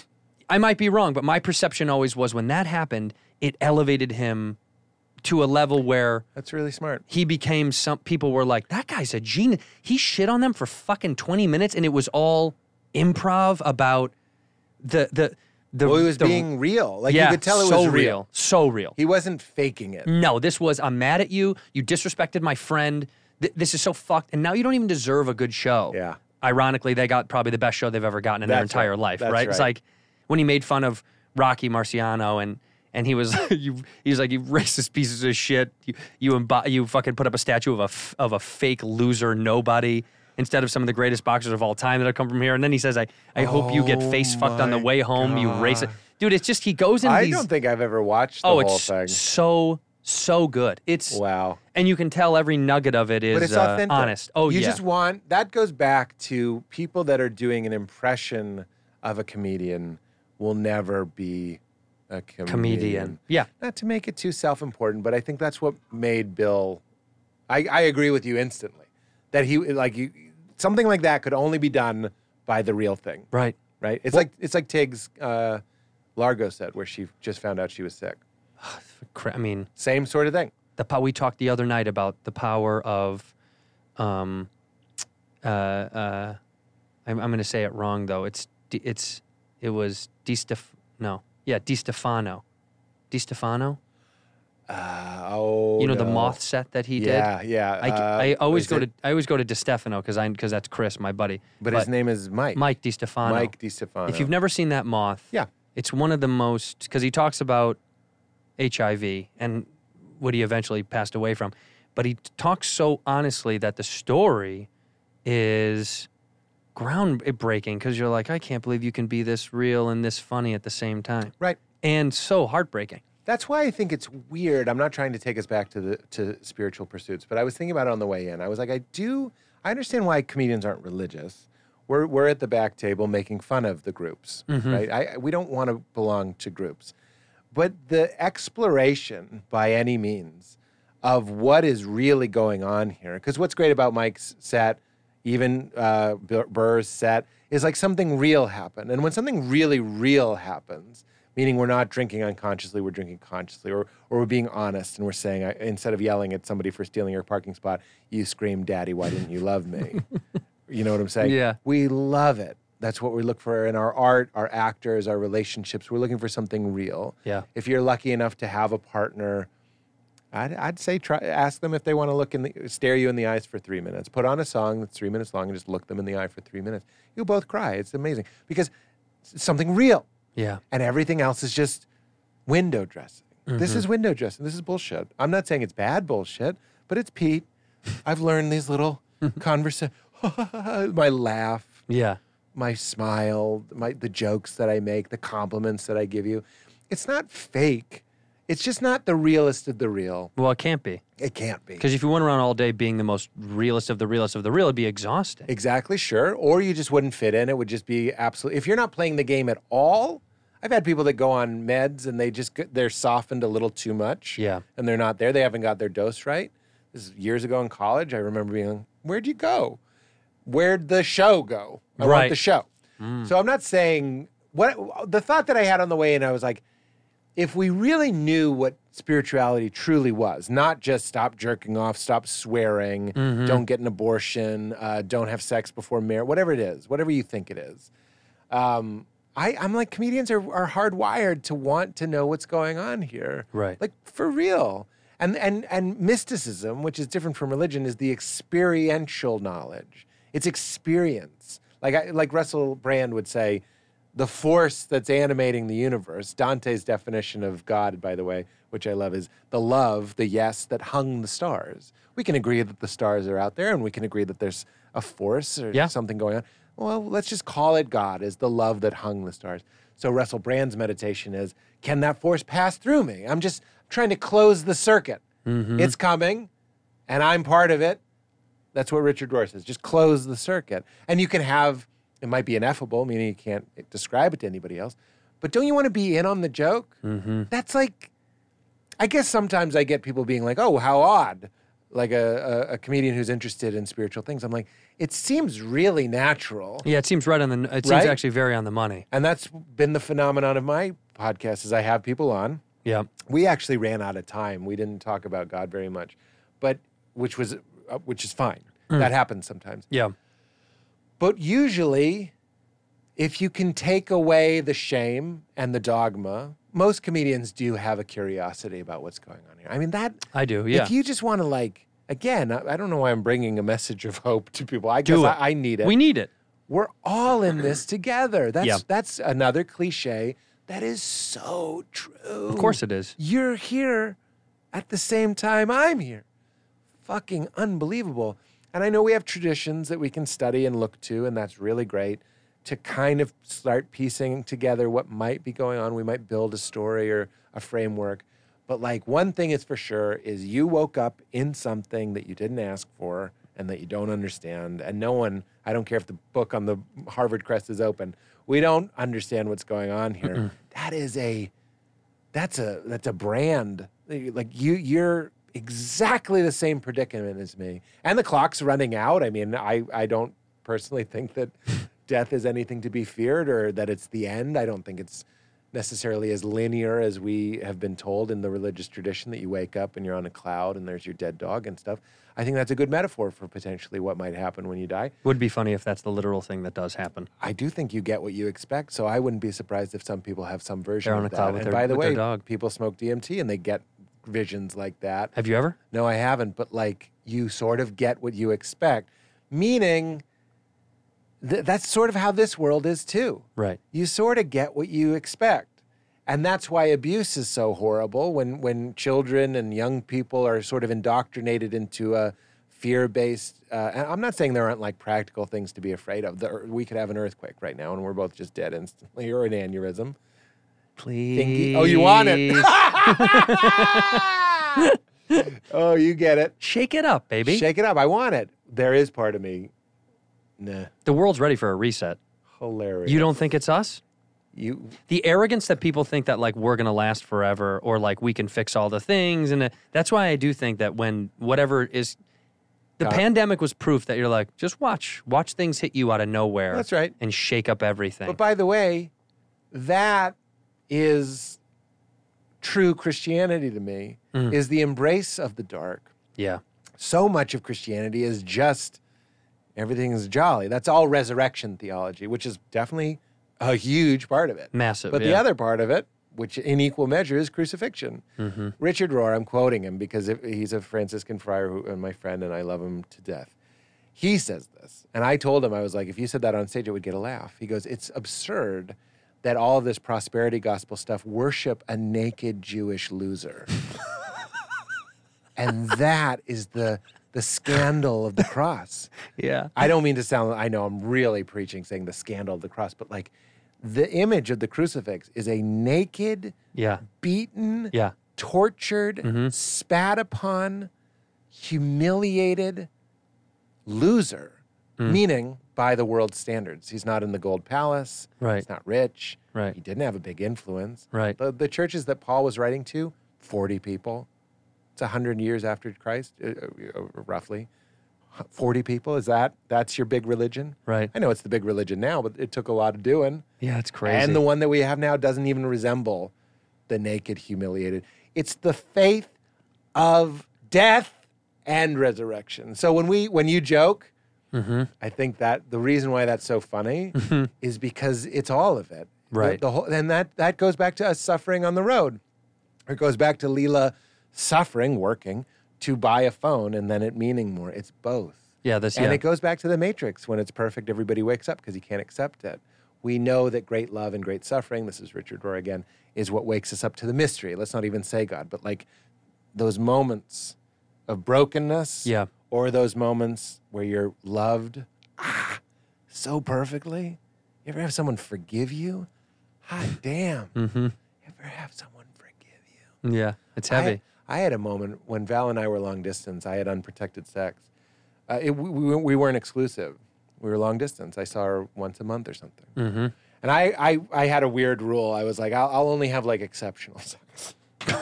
I might be wrong, but my perception always was when that happened, it elevated him to a level where That's really smart. he became some. People were like, that guy's a genius. He shit on them for fucking twenty minutes, and it was all improv about the the the. Well, he was the- being real. Like yeah, you could tell it so was real, so real. He wasn't faking it. No, this was, I'm mad at you. You disrespected my friend. Th- this is so fucked. And now you don't even deserve a good show. Yeah. Ironically, they got probably the best show they've ever gotten in their That's entire right. life, That's right? It's right. like when he made fun of Rocky Marciano and and he was you he was like, you racist pieces of shit. You you, embo- you fucking put up a statue of a f- of a fake loser nobody instead of some of the greatest boxers of all time that have come from here. And then he says, I, I hope you get face fucked on the my way home, you racist. Dude, it's just he goes into I these don't think I've ever watched the Oh, whole it's thing. so so good. It's Wow. and you can tell every nugget of it is But it's uh, authentic. honest. Oh you yeah, just want that goes back to people that are doing an impression of a comedian will never be a comedian. comedian. Yeah, Not to make it too self-important, but I think that's what made Bill. I, I agree with you instantly that he like you, something like that could only be done by the real thing, right. right? It's like it's like Tiggs uh, Largo said, where she just found out she was sick. Cra- I mean, Same sort of thing. the po- we talked the other night about the power of, um, uh, uh, I'm, I'm going to say it wrong though. It's Di- it's it was Di Stef- no yeah Di Stefano, Di Stefano. Uh, oh, You know the no. moth set that he Yeah, did. yeah. I, uh, I always is go it- to I always go to Di Stefano because I because that's Chris, my buddy. But, his name is Mike. Mike Di Stefano. Mike DiStefano. If you've never seen that moth, Yeah. it's one of the most because he talks about H I V and what he eventually passed away from, but he talks so honestly that the story is groundbreaking because you're like, I can't believe you can be this real and this funny at the same time. Right. And so heartbreaking. That's why I think it's weird. I'm not trying to take us back to the to spiritual pursuits, but I was thinking about it on the way in. I was like, I do, I understand why comedians aren't religious. We're we're at the back table making fun of the groups, right? I, we don't want to belong to groups. But the exploration by any means of what is really going on here, because what's great about Mike's set, even uh, Burr's set, is like something real happened. And when something really real happens, meaning we're not drinking unconsciously, we're drinking consciously, or or we're being honest and we're saying, I, instead of yelling at somebody for stealing your parking spot, you scream, Daddy, why didn't you love me? You know what I'm saying? Yeah. We love it. That's what we look for in our art, our actors, our relationships. We're looking for something real. Yeah. If you're lucky enough to have a partner, I'd, I'd say try ask them if they want to look in the, stare you in the eyes for three minutes. Put on a song that's three minutes long and just look them in the eye for three minutes. You'll both cry. It's amazing because it's something real. Yeah. And everything else is just window dressing. Mm-hmm. This is window dressing. This is bullshit. I'm not saying it's bad bullshit, but it's Pete. I've learned these little conversations. My laugh, Yeah. my smile, my the jokes that I make, the compliments that I give you. It's not fake. It's just not the realest of the real. Well, it can't be. It can't be. Because if you went around all day being the most realest of the realest of the real, it'd be exhausting. Exactly, sure. Or you just wouldn't fit in. It would just be absolutely. If you're not playing the game at all, I've had people that go on meds and they just get- they're softened a little too much. Yeah. And they're not there. They haven't got their dose right. This is years ago in college. I remember being, where'd you go? Where'd the show go? I want Right. the show. So I'm not saying what the thought that I had on the way in. I was like, if we really knew what spirituality truly was, not just stop jerking off, stop swearing, don't get an abortion, uh, don't have sex before marriage, whatever it is, whatever you think it is. Um, I, I'm like, comedians are, are hardwired to want to know what's going on here. Right. Like, for real. And, and, and mysticism, which is different from religion, is the experiential knowledge. It's experience. Like, I, like Russell Brand would say, the force that's animating the universe, Dante's definition of God, by the way, which I love, is the love, the yes, that hung the stars. We can agree that the stars are out there, and we can agree that there's a force or Yeah. something going on. Well, let's just call it God, as the love that hung the stars. So Russell Brand's meditation is, can that force pass through me? I'm just trying to close the circuit. It's coming, and I'm part of it. That's what Richard Rohr says. Just close the circuit. And you can have, it might be ineffable, meaning you can't describe it to anybody else, but don't you want to be in on the joke? Mm-hmm. That's like, I guess sometimes I get people being like, oh, how odd. Like a, a, a comedian who's interested in spiritual things. I'm like, it seems really natural. Yeah, it seems right on the. It seems Right? actually very on the money. And that's been the phenomenon of my podcast is I have people on. Yeah. We actually ran out of time. We didn't talk about God very much, but which was uh, which is fine. That happens sometimes. Yeah. But usually, if you can take away the shame and the dogma, most comedians do have a curiosity about what's going on here. I mean, that I do. Yeah. if you just want to like, again, I, I don't know why I'm bringing a message of hope to people. I guess Do it. I, I need it. we need it. We're all in this together. That's Yeah. that's another cliche that is so true. Of course it is. You're here at the same time I'm here. Fucking unbelievable. And I know we have traditions that we can study and look to, and that's really great to kind of start piecing together what might be going on. We might build a story or a framework. But like one thing is for sure is you woke up in something that you didn't ask for and that you don't understand. And no one, I don't care if the book on the Harvard crest is open, we don't understand what's going on here. Mm-mm. That is a, that's a, that's a brand. Like you, you're exactly the same predicament as me. And the clock's running out. I mean, I, I don't personally think that death is anything to be feared or that it's the end. I don't think it's necessarily as linear as we have been told in the religious tradition that you wake up and you're on a cloud and there's your dead dog and stuff. I think that's a good metaphor for potentially what might happen when you die. Would be funny if that's the literal thing that does happen. I do think you get what you expect, so I wouldn't be surprised if some people have some version They're on of a cloud that. with And their- by the with way, their dog. people smoke D M T and they get visions like that. Have you ever? No, I haven't, but like you sort of get what you expect, meaning th- that's sort of how this world is too. Right. You sort of get what you expect. And that's why abuse is so horrible when when children and young people are sort of indoctrinated into a fear-based. Uh, and I'm not saying there aren't like practical things to be afraid of. The, we could have an earthquake right now, and we're both just dead instantly, or an aneurysm. Please. Thingy- oh, you want it? Oh, you get it. Shake it up, baby. Shake it up. I want it. There is part of me. Nah. The world's ready for a reset. Hilarious. You don't think it's us? You. The arrogance that people think that like we're gonna last forever or like we can fix all the things, and uh, that's why I do think that when whatever is, the God. pandemic was proof that you're like, just watch, watch things hit you out of nowhere. That's right. And shake up everything. But by the way, that is true Christianity to me, Mm. is the embrace of the dark. yeah, So much of Christianity is just everything is jolly. That's all resurrection theology, which is definitely a huge part of it. massive. But the yeah. other part of it, which in equal measure is crucifixion. Mm-hmm. Richard Rohr, I'm quoting him because if- he's a Franciscan friar who, and my friend, and I love him to death. He says this, and I told him, I was like, if you said that on stage, it would get a laugh. He goes, it's absurd that all of this prosperity gospel stuff worship a naked Jewish loser. And that is the the scandal of the cross. Yeah. I don't mean to sound, I know I'm really preaching saying the scandal of the cross, but like the image of the crucifix is a naked, Yeah. beaten, Yeah. tortured, Mm-hmm. spat upon, humiliated loser, meaning by the world's standards. He's not in the gold palace. Right. He's not rich. Right. He didn't have a big influence. Right. The, the churches that Paul was writing to, forty people. It's one hundred years after Christ, uh, uh, roughly. forty people, is that? That's your big religion? Right. I know it's the big religion now, but it took a lot of doing. Yeah, it's crazy. And the one that we have now doesn't even resemble the naked, humiliated. It's the faith of death and resurrection. So when we, when you joke, Mm-hmm. I think that the reason why that's so funny is because it's all of it. Right. The, the whole, and that, that goes back to us suffering on the road. It goes back to Leela suffering, working, to buy a phone and then it meaning more. It's both. Yeah, this. And yeah. it goes back to the Matrix. When it's perfect, everybody wakes up because he can't accept it. We know that great love and great suffering, this is Richard Rohr again, is what wakes us up to the mystery. Let's not even say God, but like those moments of brokenness, Yeah. or those moments where you're loved ah, so perfectly. You ever have someone forgive you? Hot damn. Mm-hmm. You ever have someone forgive you? Yeah, it's heavy. I, I had a moment when Val and I were long distance. I had unprotected sex. Uh, it, we, we we weren't exclusive. We were long distance. I saw her once a month or something. Mm-hmm. And I, I, I had a weird rule. I was like, I'll, I'll only have like exceptional sex.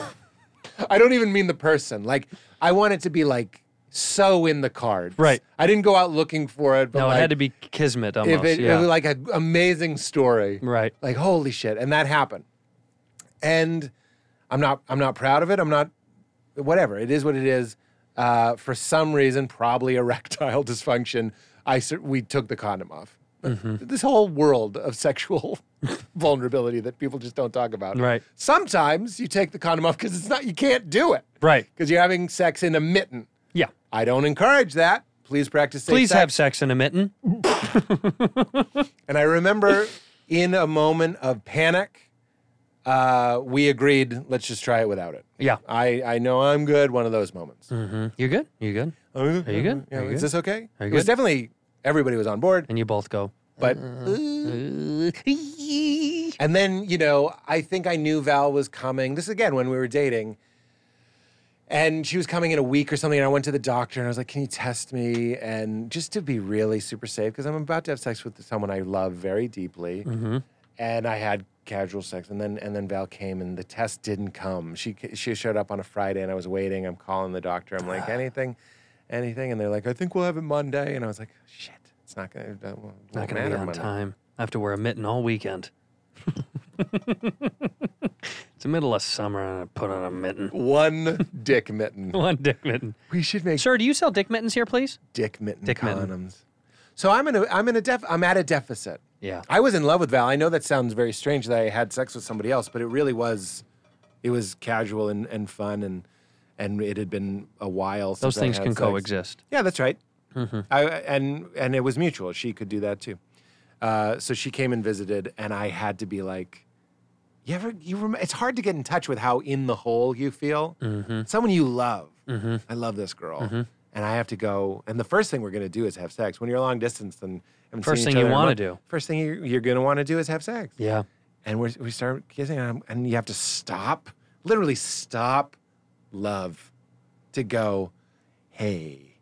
I don't even mean the person. Like, I want it to be like so in the cards. Right. I didn't go out looking for it. But No, like, it had to be kismet almost. if it, yeah. it was like an amazing story. Right. Like, holy shit. And that happened. And I'm not I'm not proud of it. I'm not whatever. It is what it is. Uh, for some reason, probably erectile dysfunction, I cer- we took the condom off. Mm-hmm. This whole world of sexual vulnerability that people just don't talk about. Right. Sometimes you take the condom off because it's not you can't do it. Right. Because you're having sex in a mitten. Yeah. I don't encourage that. Please practice safe Please sex. have sex in a mitten. And I remember in a moment of panic, uh, we agreed, let's just try it without it. Yeah. I, I know I'm good, one of those moments. Mm-hmm. You good? You good? Are you Are you good? Yeah, Are you is good? this okay? Are you It was good? definitely, everybody was on board, And you both go. but... And then, you know, I think I knew Val was coming. This is again when we were dating. And she was coming in a week or something, and I went to the doctor, and I was like, can you test me? And just to be really super safe, because I'm about to have sex with someone I love very deeply. Mm-hmm. And I had casual sex, and then and then Val came, and the test didn't come. She she showed up on a Friday, and I was waiting. I'm calling the doctor. I'm like, anything, anything? And they're like, I think we'll have it Monday. And I was like, shit, it's not gonna, it won't Not going to be matter on Monday. time. I have to wear a mitten all weekend. It's the middle of summer and I put on a mitten. One dick mitten. One dick mitten. We should make Sir, do you sell dick mittens here, please? dick mitten Dick condoms. mitten. So I'm in a I'm in a def I'm at a deficit. Yeah. I was in love with Val. I know that sounds very strange that I had sex with somebody else, but it really was it was casual and, and fun and and it had been a while since Those I things had can sex. coexist. Yeah, that's right. Mm-hmm. I, and and it was mutual. She could do that too. Uh, so she came and visited, and I had to be like, "You ever? You rem- It's hard to get in touch with how in the hole you feel. Mm-hmm. Someone you love. Mm-hmm. I love this girl, Mm-hmm. and I have to go, and the first thing we're going to do is have sex. When you're long distance, then haven't First seen thing each you other in a wanna month, do. First thing you're, you're going to want to do is have sex. Yeah. And we're, we start kissing, and, I'm- and you have to stop, literally stop love to go, hey,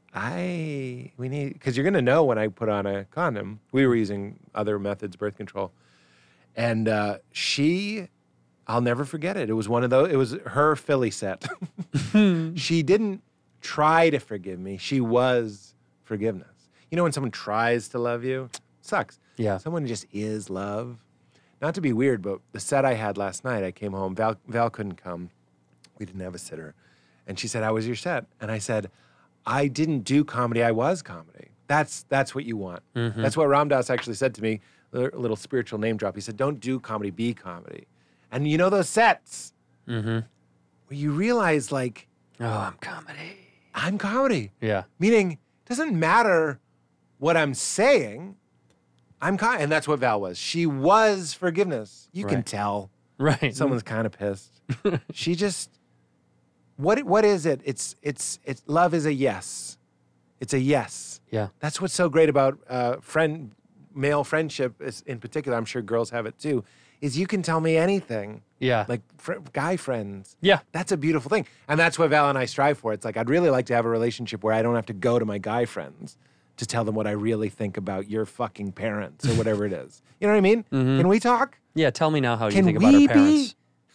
I, we need, because you're going to know when I put on a condom. We were using other methods, birth control. And uh, she, I'll never forget it. It was one of those, it was her Philly set. She didn't try to forgive me. She was forgiveness. You know when someone tries to love you? Sucks. Yeah. Someone just is love. Not to be weird, but the set I had last night, I came home. Val, Val couldn't come. We didn't have a sitter. And she said, how was your set? And I said, I didn't do comedy. I was comedy. That's that's what you want. Mm-hmm. That's what Ram Dass actually said to me, a little spiritual name drop. He said, don't do comedy, be comedy. And you know those sets Mm-hmm. where you realize, like, Oh, I'm comedy. I'm comedy. Yeah. Meaning, it doesn't matter what I'm saying. I'm kind, and that's what Val was. She was forgiveness. You can Right. tell Right. someone's kind of pissed. She just, what what is it? It's it's it's love is a yes. It's a yes. Yeah. That's what's so great about uh, friend male friendship, is, in particular. I'm sure girls have it too. Is you can tell me anything. Yeah. Like fr- guy friends. Yeah. That's a beautiful thing. And that's what Val and I strive for. It's like, I'd really like to have a relationship where I don't have to go to my guy friends to tell them what I really think about your fucking parents or whatever it is. You know what I mean? Can we talk? Yeah. Tell me now how Can you think about we our parents.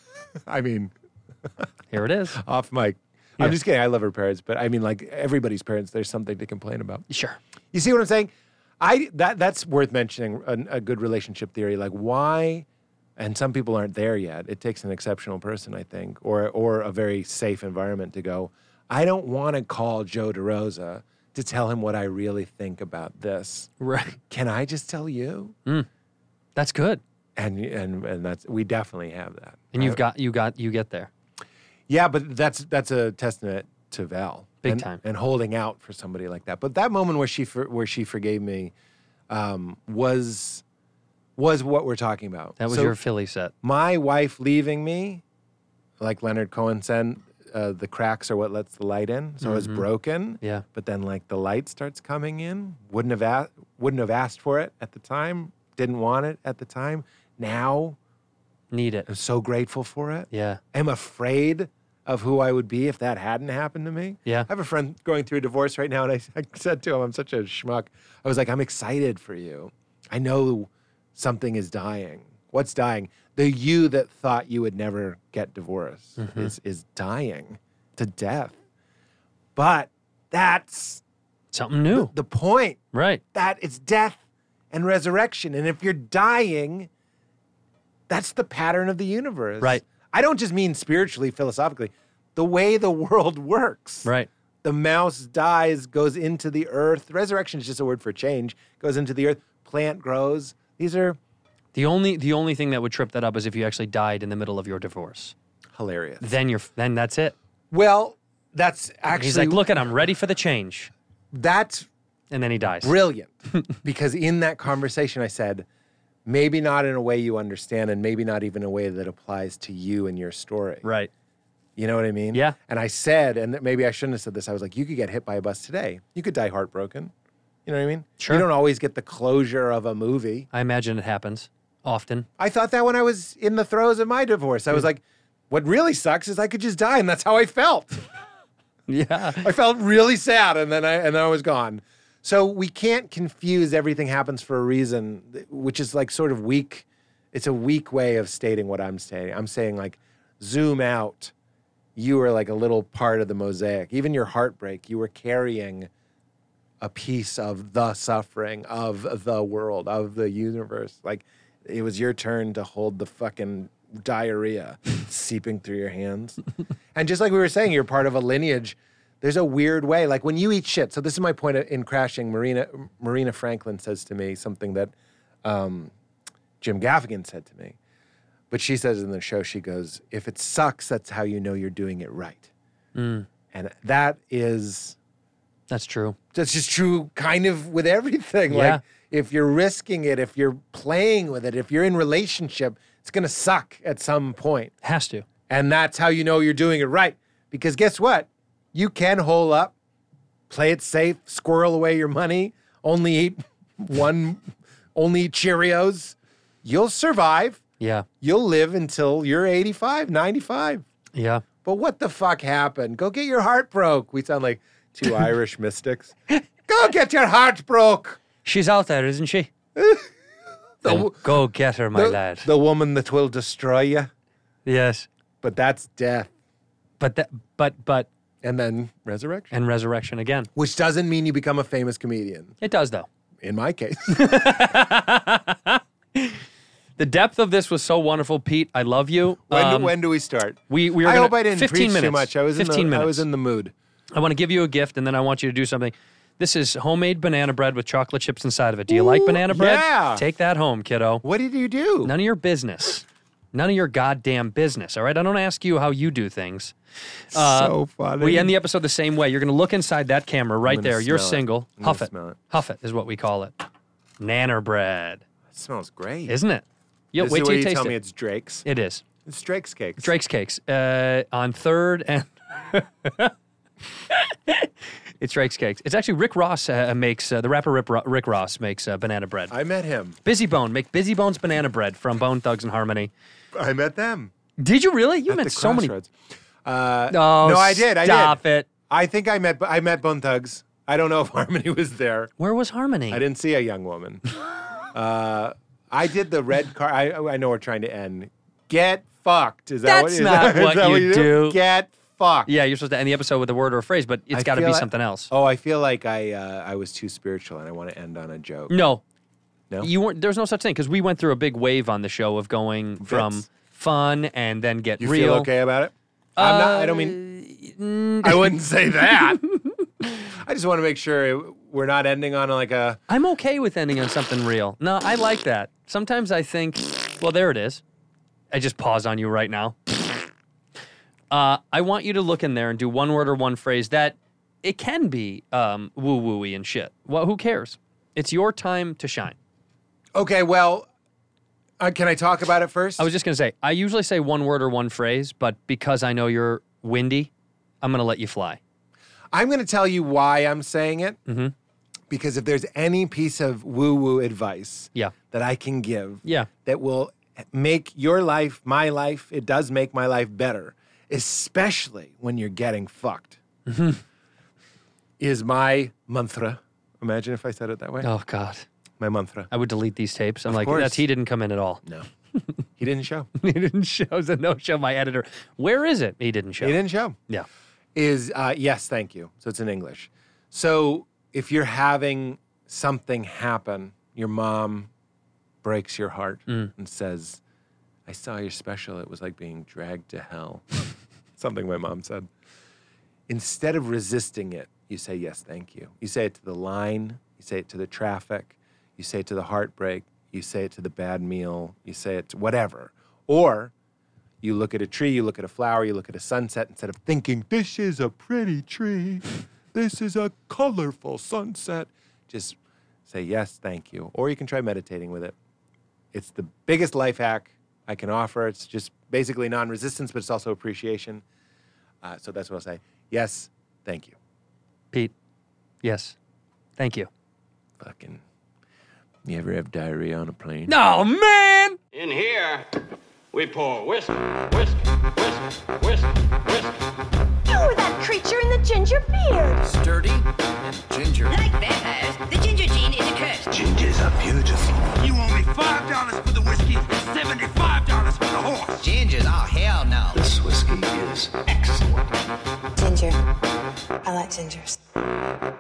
I mean, Here it is. off mic. Yeah. I'm just kidding. I love her parents, but I mean, like everybody's parents, there's something to complain about. Sure. You see what I'm saying? I that that's worth mentioning. A, a good relationship theory, like why, and some people aren't there yet. It takes an exceptional person, I think, or or a very safe environment to go. I don't want to call Joe DeRosa to tell him what I really think about this. Right. Can I just tell you? That's good. And and and that's we definitely have that. And you've I- got you got you get there. Yeah, but that's that's a testament to Val. Big and, time. And holding out for somebody like that. But that moment where she for, where she forgave me um, was was what we're talking about. That was So your Philly set. my wife leaving me, like Leonard Cohen said, uh, the cracks are what lets the light in. So I was broken. Mm-hmm. Yeah. But then like the light starts coming in. Wouldn't have a- wouldn't have asked for it at the time. Didn't want it at the time. Now Need it. I'm so grateful for it. Yeah. I'm afraid of who I would be if that hadn't happened to me. Yeah. I have a friend going through a divorce right now, and I, I said to him, I'm such a schmuck. I was like, I'm excited for you. I know something is dying. What's dying? The you that thought you would never get divorced is, is dying to death. But that's Something new. the point. Right. That it's death and resurrection. And if you're dying, that's the pattern of the universe. Right. I don't just mean spiritually, philosophically, the way the world works. Right. The mouse dies, goes into the earth. Resurrection is just a word for change. Goes into the earth. Plant grows. These are The only the only thing that would trip that up is if you actually died in the middle of your divorce. hilarious. Then you're then that's it. Well, that's actually He's like, look at, I'm ready for the change. that's And then he dies. brilliant. Because in that conversation, I said, maybe not in a way you understand, and maybe not even a way that applies to you and your story. Right. You know what I mean? Yeah. And I said, and maybe I shouldn't have said this, I was like, you could get hit by a bus today. You could die heartbroken. You know what I mean? Sure. You don't always get the closure of a movie. I imagine it happens often. I thought that when I was in the throes of my divorce. I was like, what really sucks is I could just die, and that's how I felt. Yeah. I felt really sad, and then I and then I was gone. So we can't confuse everything happens for a reason, which is like sort of weak. It's a weak way of stating what I'm saying. I'm saying like, zoom out. You were like a little part of the mosaic. Even your heartbreak, you were carrying a piece of the suffering of the world, of the universe. Like it was your turn to hold the fucking diarrhea seeping through your hands. And just like we were saying, you're part of a lineage. There's a weird way. Like when you eat shit. So this is my point in Crashing. Marina Marina Franklin says to me something that um, Jim Gaffigan said to me. But she says in the show, she goes, if it sucks, that's how you know you're doing it right. Mm. And that is, That's true. that's just true kind of with everything. Yeah. Like if you're risking it, if you're playing with it, if you're in relationship, it's going to suck at some point. Has to. And that's how you know you're doing it right. Because guess what? You can hole up play it safe, squirrel away your money, only eat one, only eat Cheerios, you'll survive. Yeah. You'll live until you're eighty-five, ninety-five. Yeah. But what the fuck happened? Go get your heart broke. We sound like two Irish mystics. Go get your heart broke. She's out there, isn't she? Then go get her, my the, lad. The woman that will destroy you. Yes. But that's death. But that, but but And then resurrection. and resurrection again. Which doesn't mean you become a famous comedian. It does though. In my case. The depth of this was so wonderful, Pete. I love you. When, Um, do, when do we start? we we are I gonna, hope I didn't fifteen preach minutes. too much. I was, in fifteen the, minutes. I was in the mood. I want to give you a gift, and then I want you to do something. This is homemade banana bread with chocolate chips inside of it. Do you like Ooh, banana bread? yeah. Take that home, kiddo. What did you do? None of your business. None of your goddamn business, all right? I don't ask you how you do things. Uh, so funny. We end the episode the same way. You're going to look inside that camera right gonna there. You're smell it. single. I'm Huff gonna it. smell it. Huff it is what we call it. Nanner bread. It smells great. Isn't it? Yo, This wait is till where you you taste tell it. me it's Drake's. It is. It's Drake's cakes. Drake's Cakes. Uh, on third and... It's Drake's Cakes. It's actually Rick Ross uh, makes, uh, the rapper Rick, Ro- Rick Ross makes uh, banana bread. I met him. Busy Bone. Make Busy Bone's banana bread from Bone Thugs and Harmony. I met them. Did you really? You at met the so many... Crossroads. Uh, Oh, no, I did. I stop did. it. I think I met. I met Bone Thugs. I don't know if Harmony was there. Where was Harmony? I didn't see a young woman. uh, I did the red car. I, I know we're trying to end. Get fucked. Is that That's what, is not that, is what that you do. Get fucked. Yeah, you're supposed to end the episode with a word or a phrase, but it's I got to feel be like- something else. Oh, I feel like I uh, I was too spiritual, and I want to end on a joke. No. No? You weren't. There's no such thing because we went through a big wave on the show of going from Fits. fun and then get You real. feel okay about it? I'm not. I don't mean. I wouldn't say that. I just want to make sure it, we're not ending on like a. I'm okay with ending on something real. No, I like that. Sometimes I think, well, there it is. I just paused on you right now. Uh, I want you to look in there and do one word or one phrase that it can be um, woo-woo-y and shit. Well, who cares? It's your time to shine. Okay, well, uh, can I talk about it first? I was just going to say, I usually say one word or one phrase, but because I know you're windy, I'm going to let you fly. I'm going to tell you why I'm saying it. Mm-hmm. Because if there's any piece of woo-woo advice Yeah. that I can give Yeah. that will make your life, my life, it does make my life better, especially when you're getting fucked, Mm-hmm. is my mantra. Imagine if I said it that way. Oh, God. My mantra. I would delete these tapes. I'm Of like, course. that's, he didn't come in at all. No. He didn't show. He didn't show. It was a no-show. My editor. Where is it? He didn't show. He didn't show. Yeah. Is uh, yes, thank you. So it's in English. So if you're having something happen, your mom breaks your heart Mm. and says, I saw your special. It was like being dragged to hell. Something my mom said. Instead of resisting it, you say, yes, thank you. You say it to the line. You say it to the traffic. You say it to the heartbreak. You say it to the bad meal. You say it to whatever. Or you look at a tree, you look at a flower, you look at a sunset, instead of thinking, this is a pretty tree, this is a colorful sunset, just say, yes, thank you. Or you can try meditating with it. It's the biggest life hack I can offer. It's just basically non-resistance, but it's also appreciation. Uh, so that's what I'll say. Yes, thank you. Pete. Yes. Thank you. Fucking, you ever have diarrhea on a plane? No, man! In here, we pour whisk, whisk, whisk, whisk, whisk. You were that creature in the ginger beard. Sturdy and ginger. Like vampires, the ginger gene is a curse. Gingers are beautiful. You owe me five dollars for the whiskey and seventy-five dollars for the horse. Gingers? Oh, hell no. This whiskey is excellent. Ginger. I like gingers.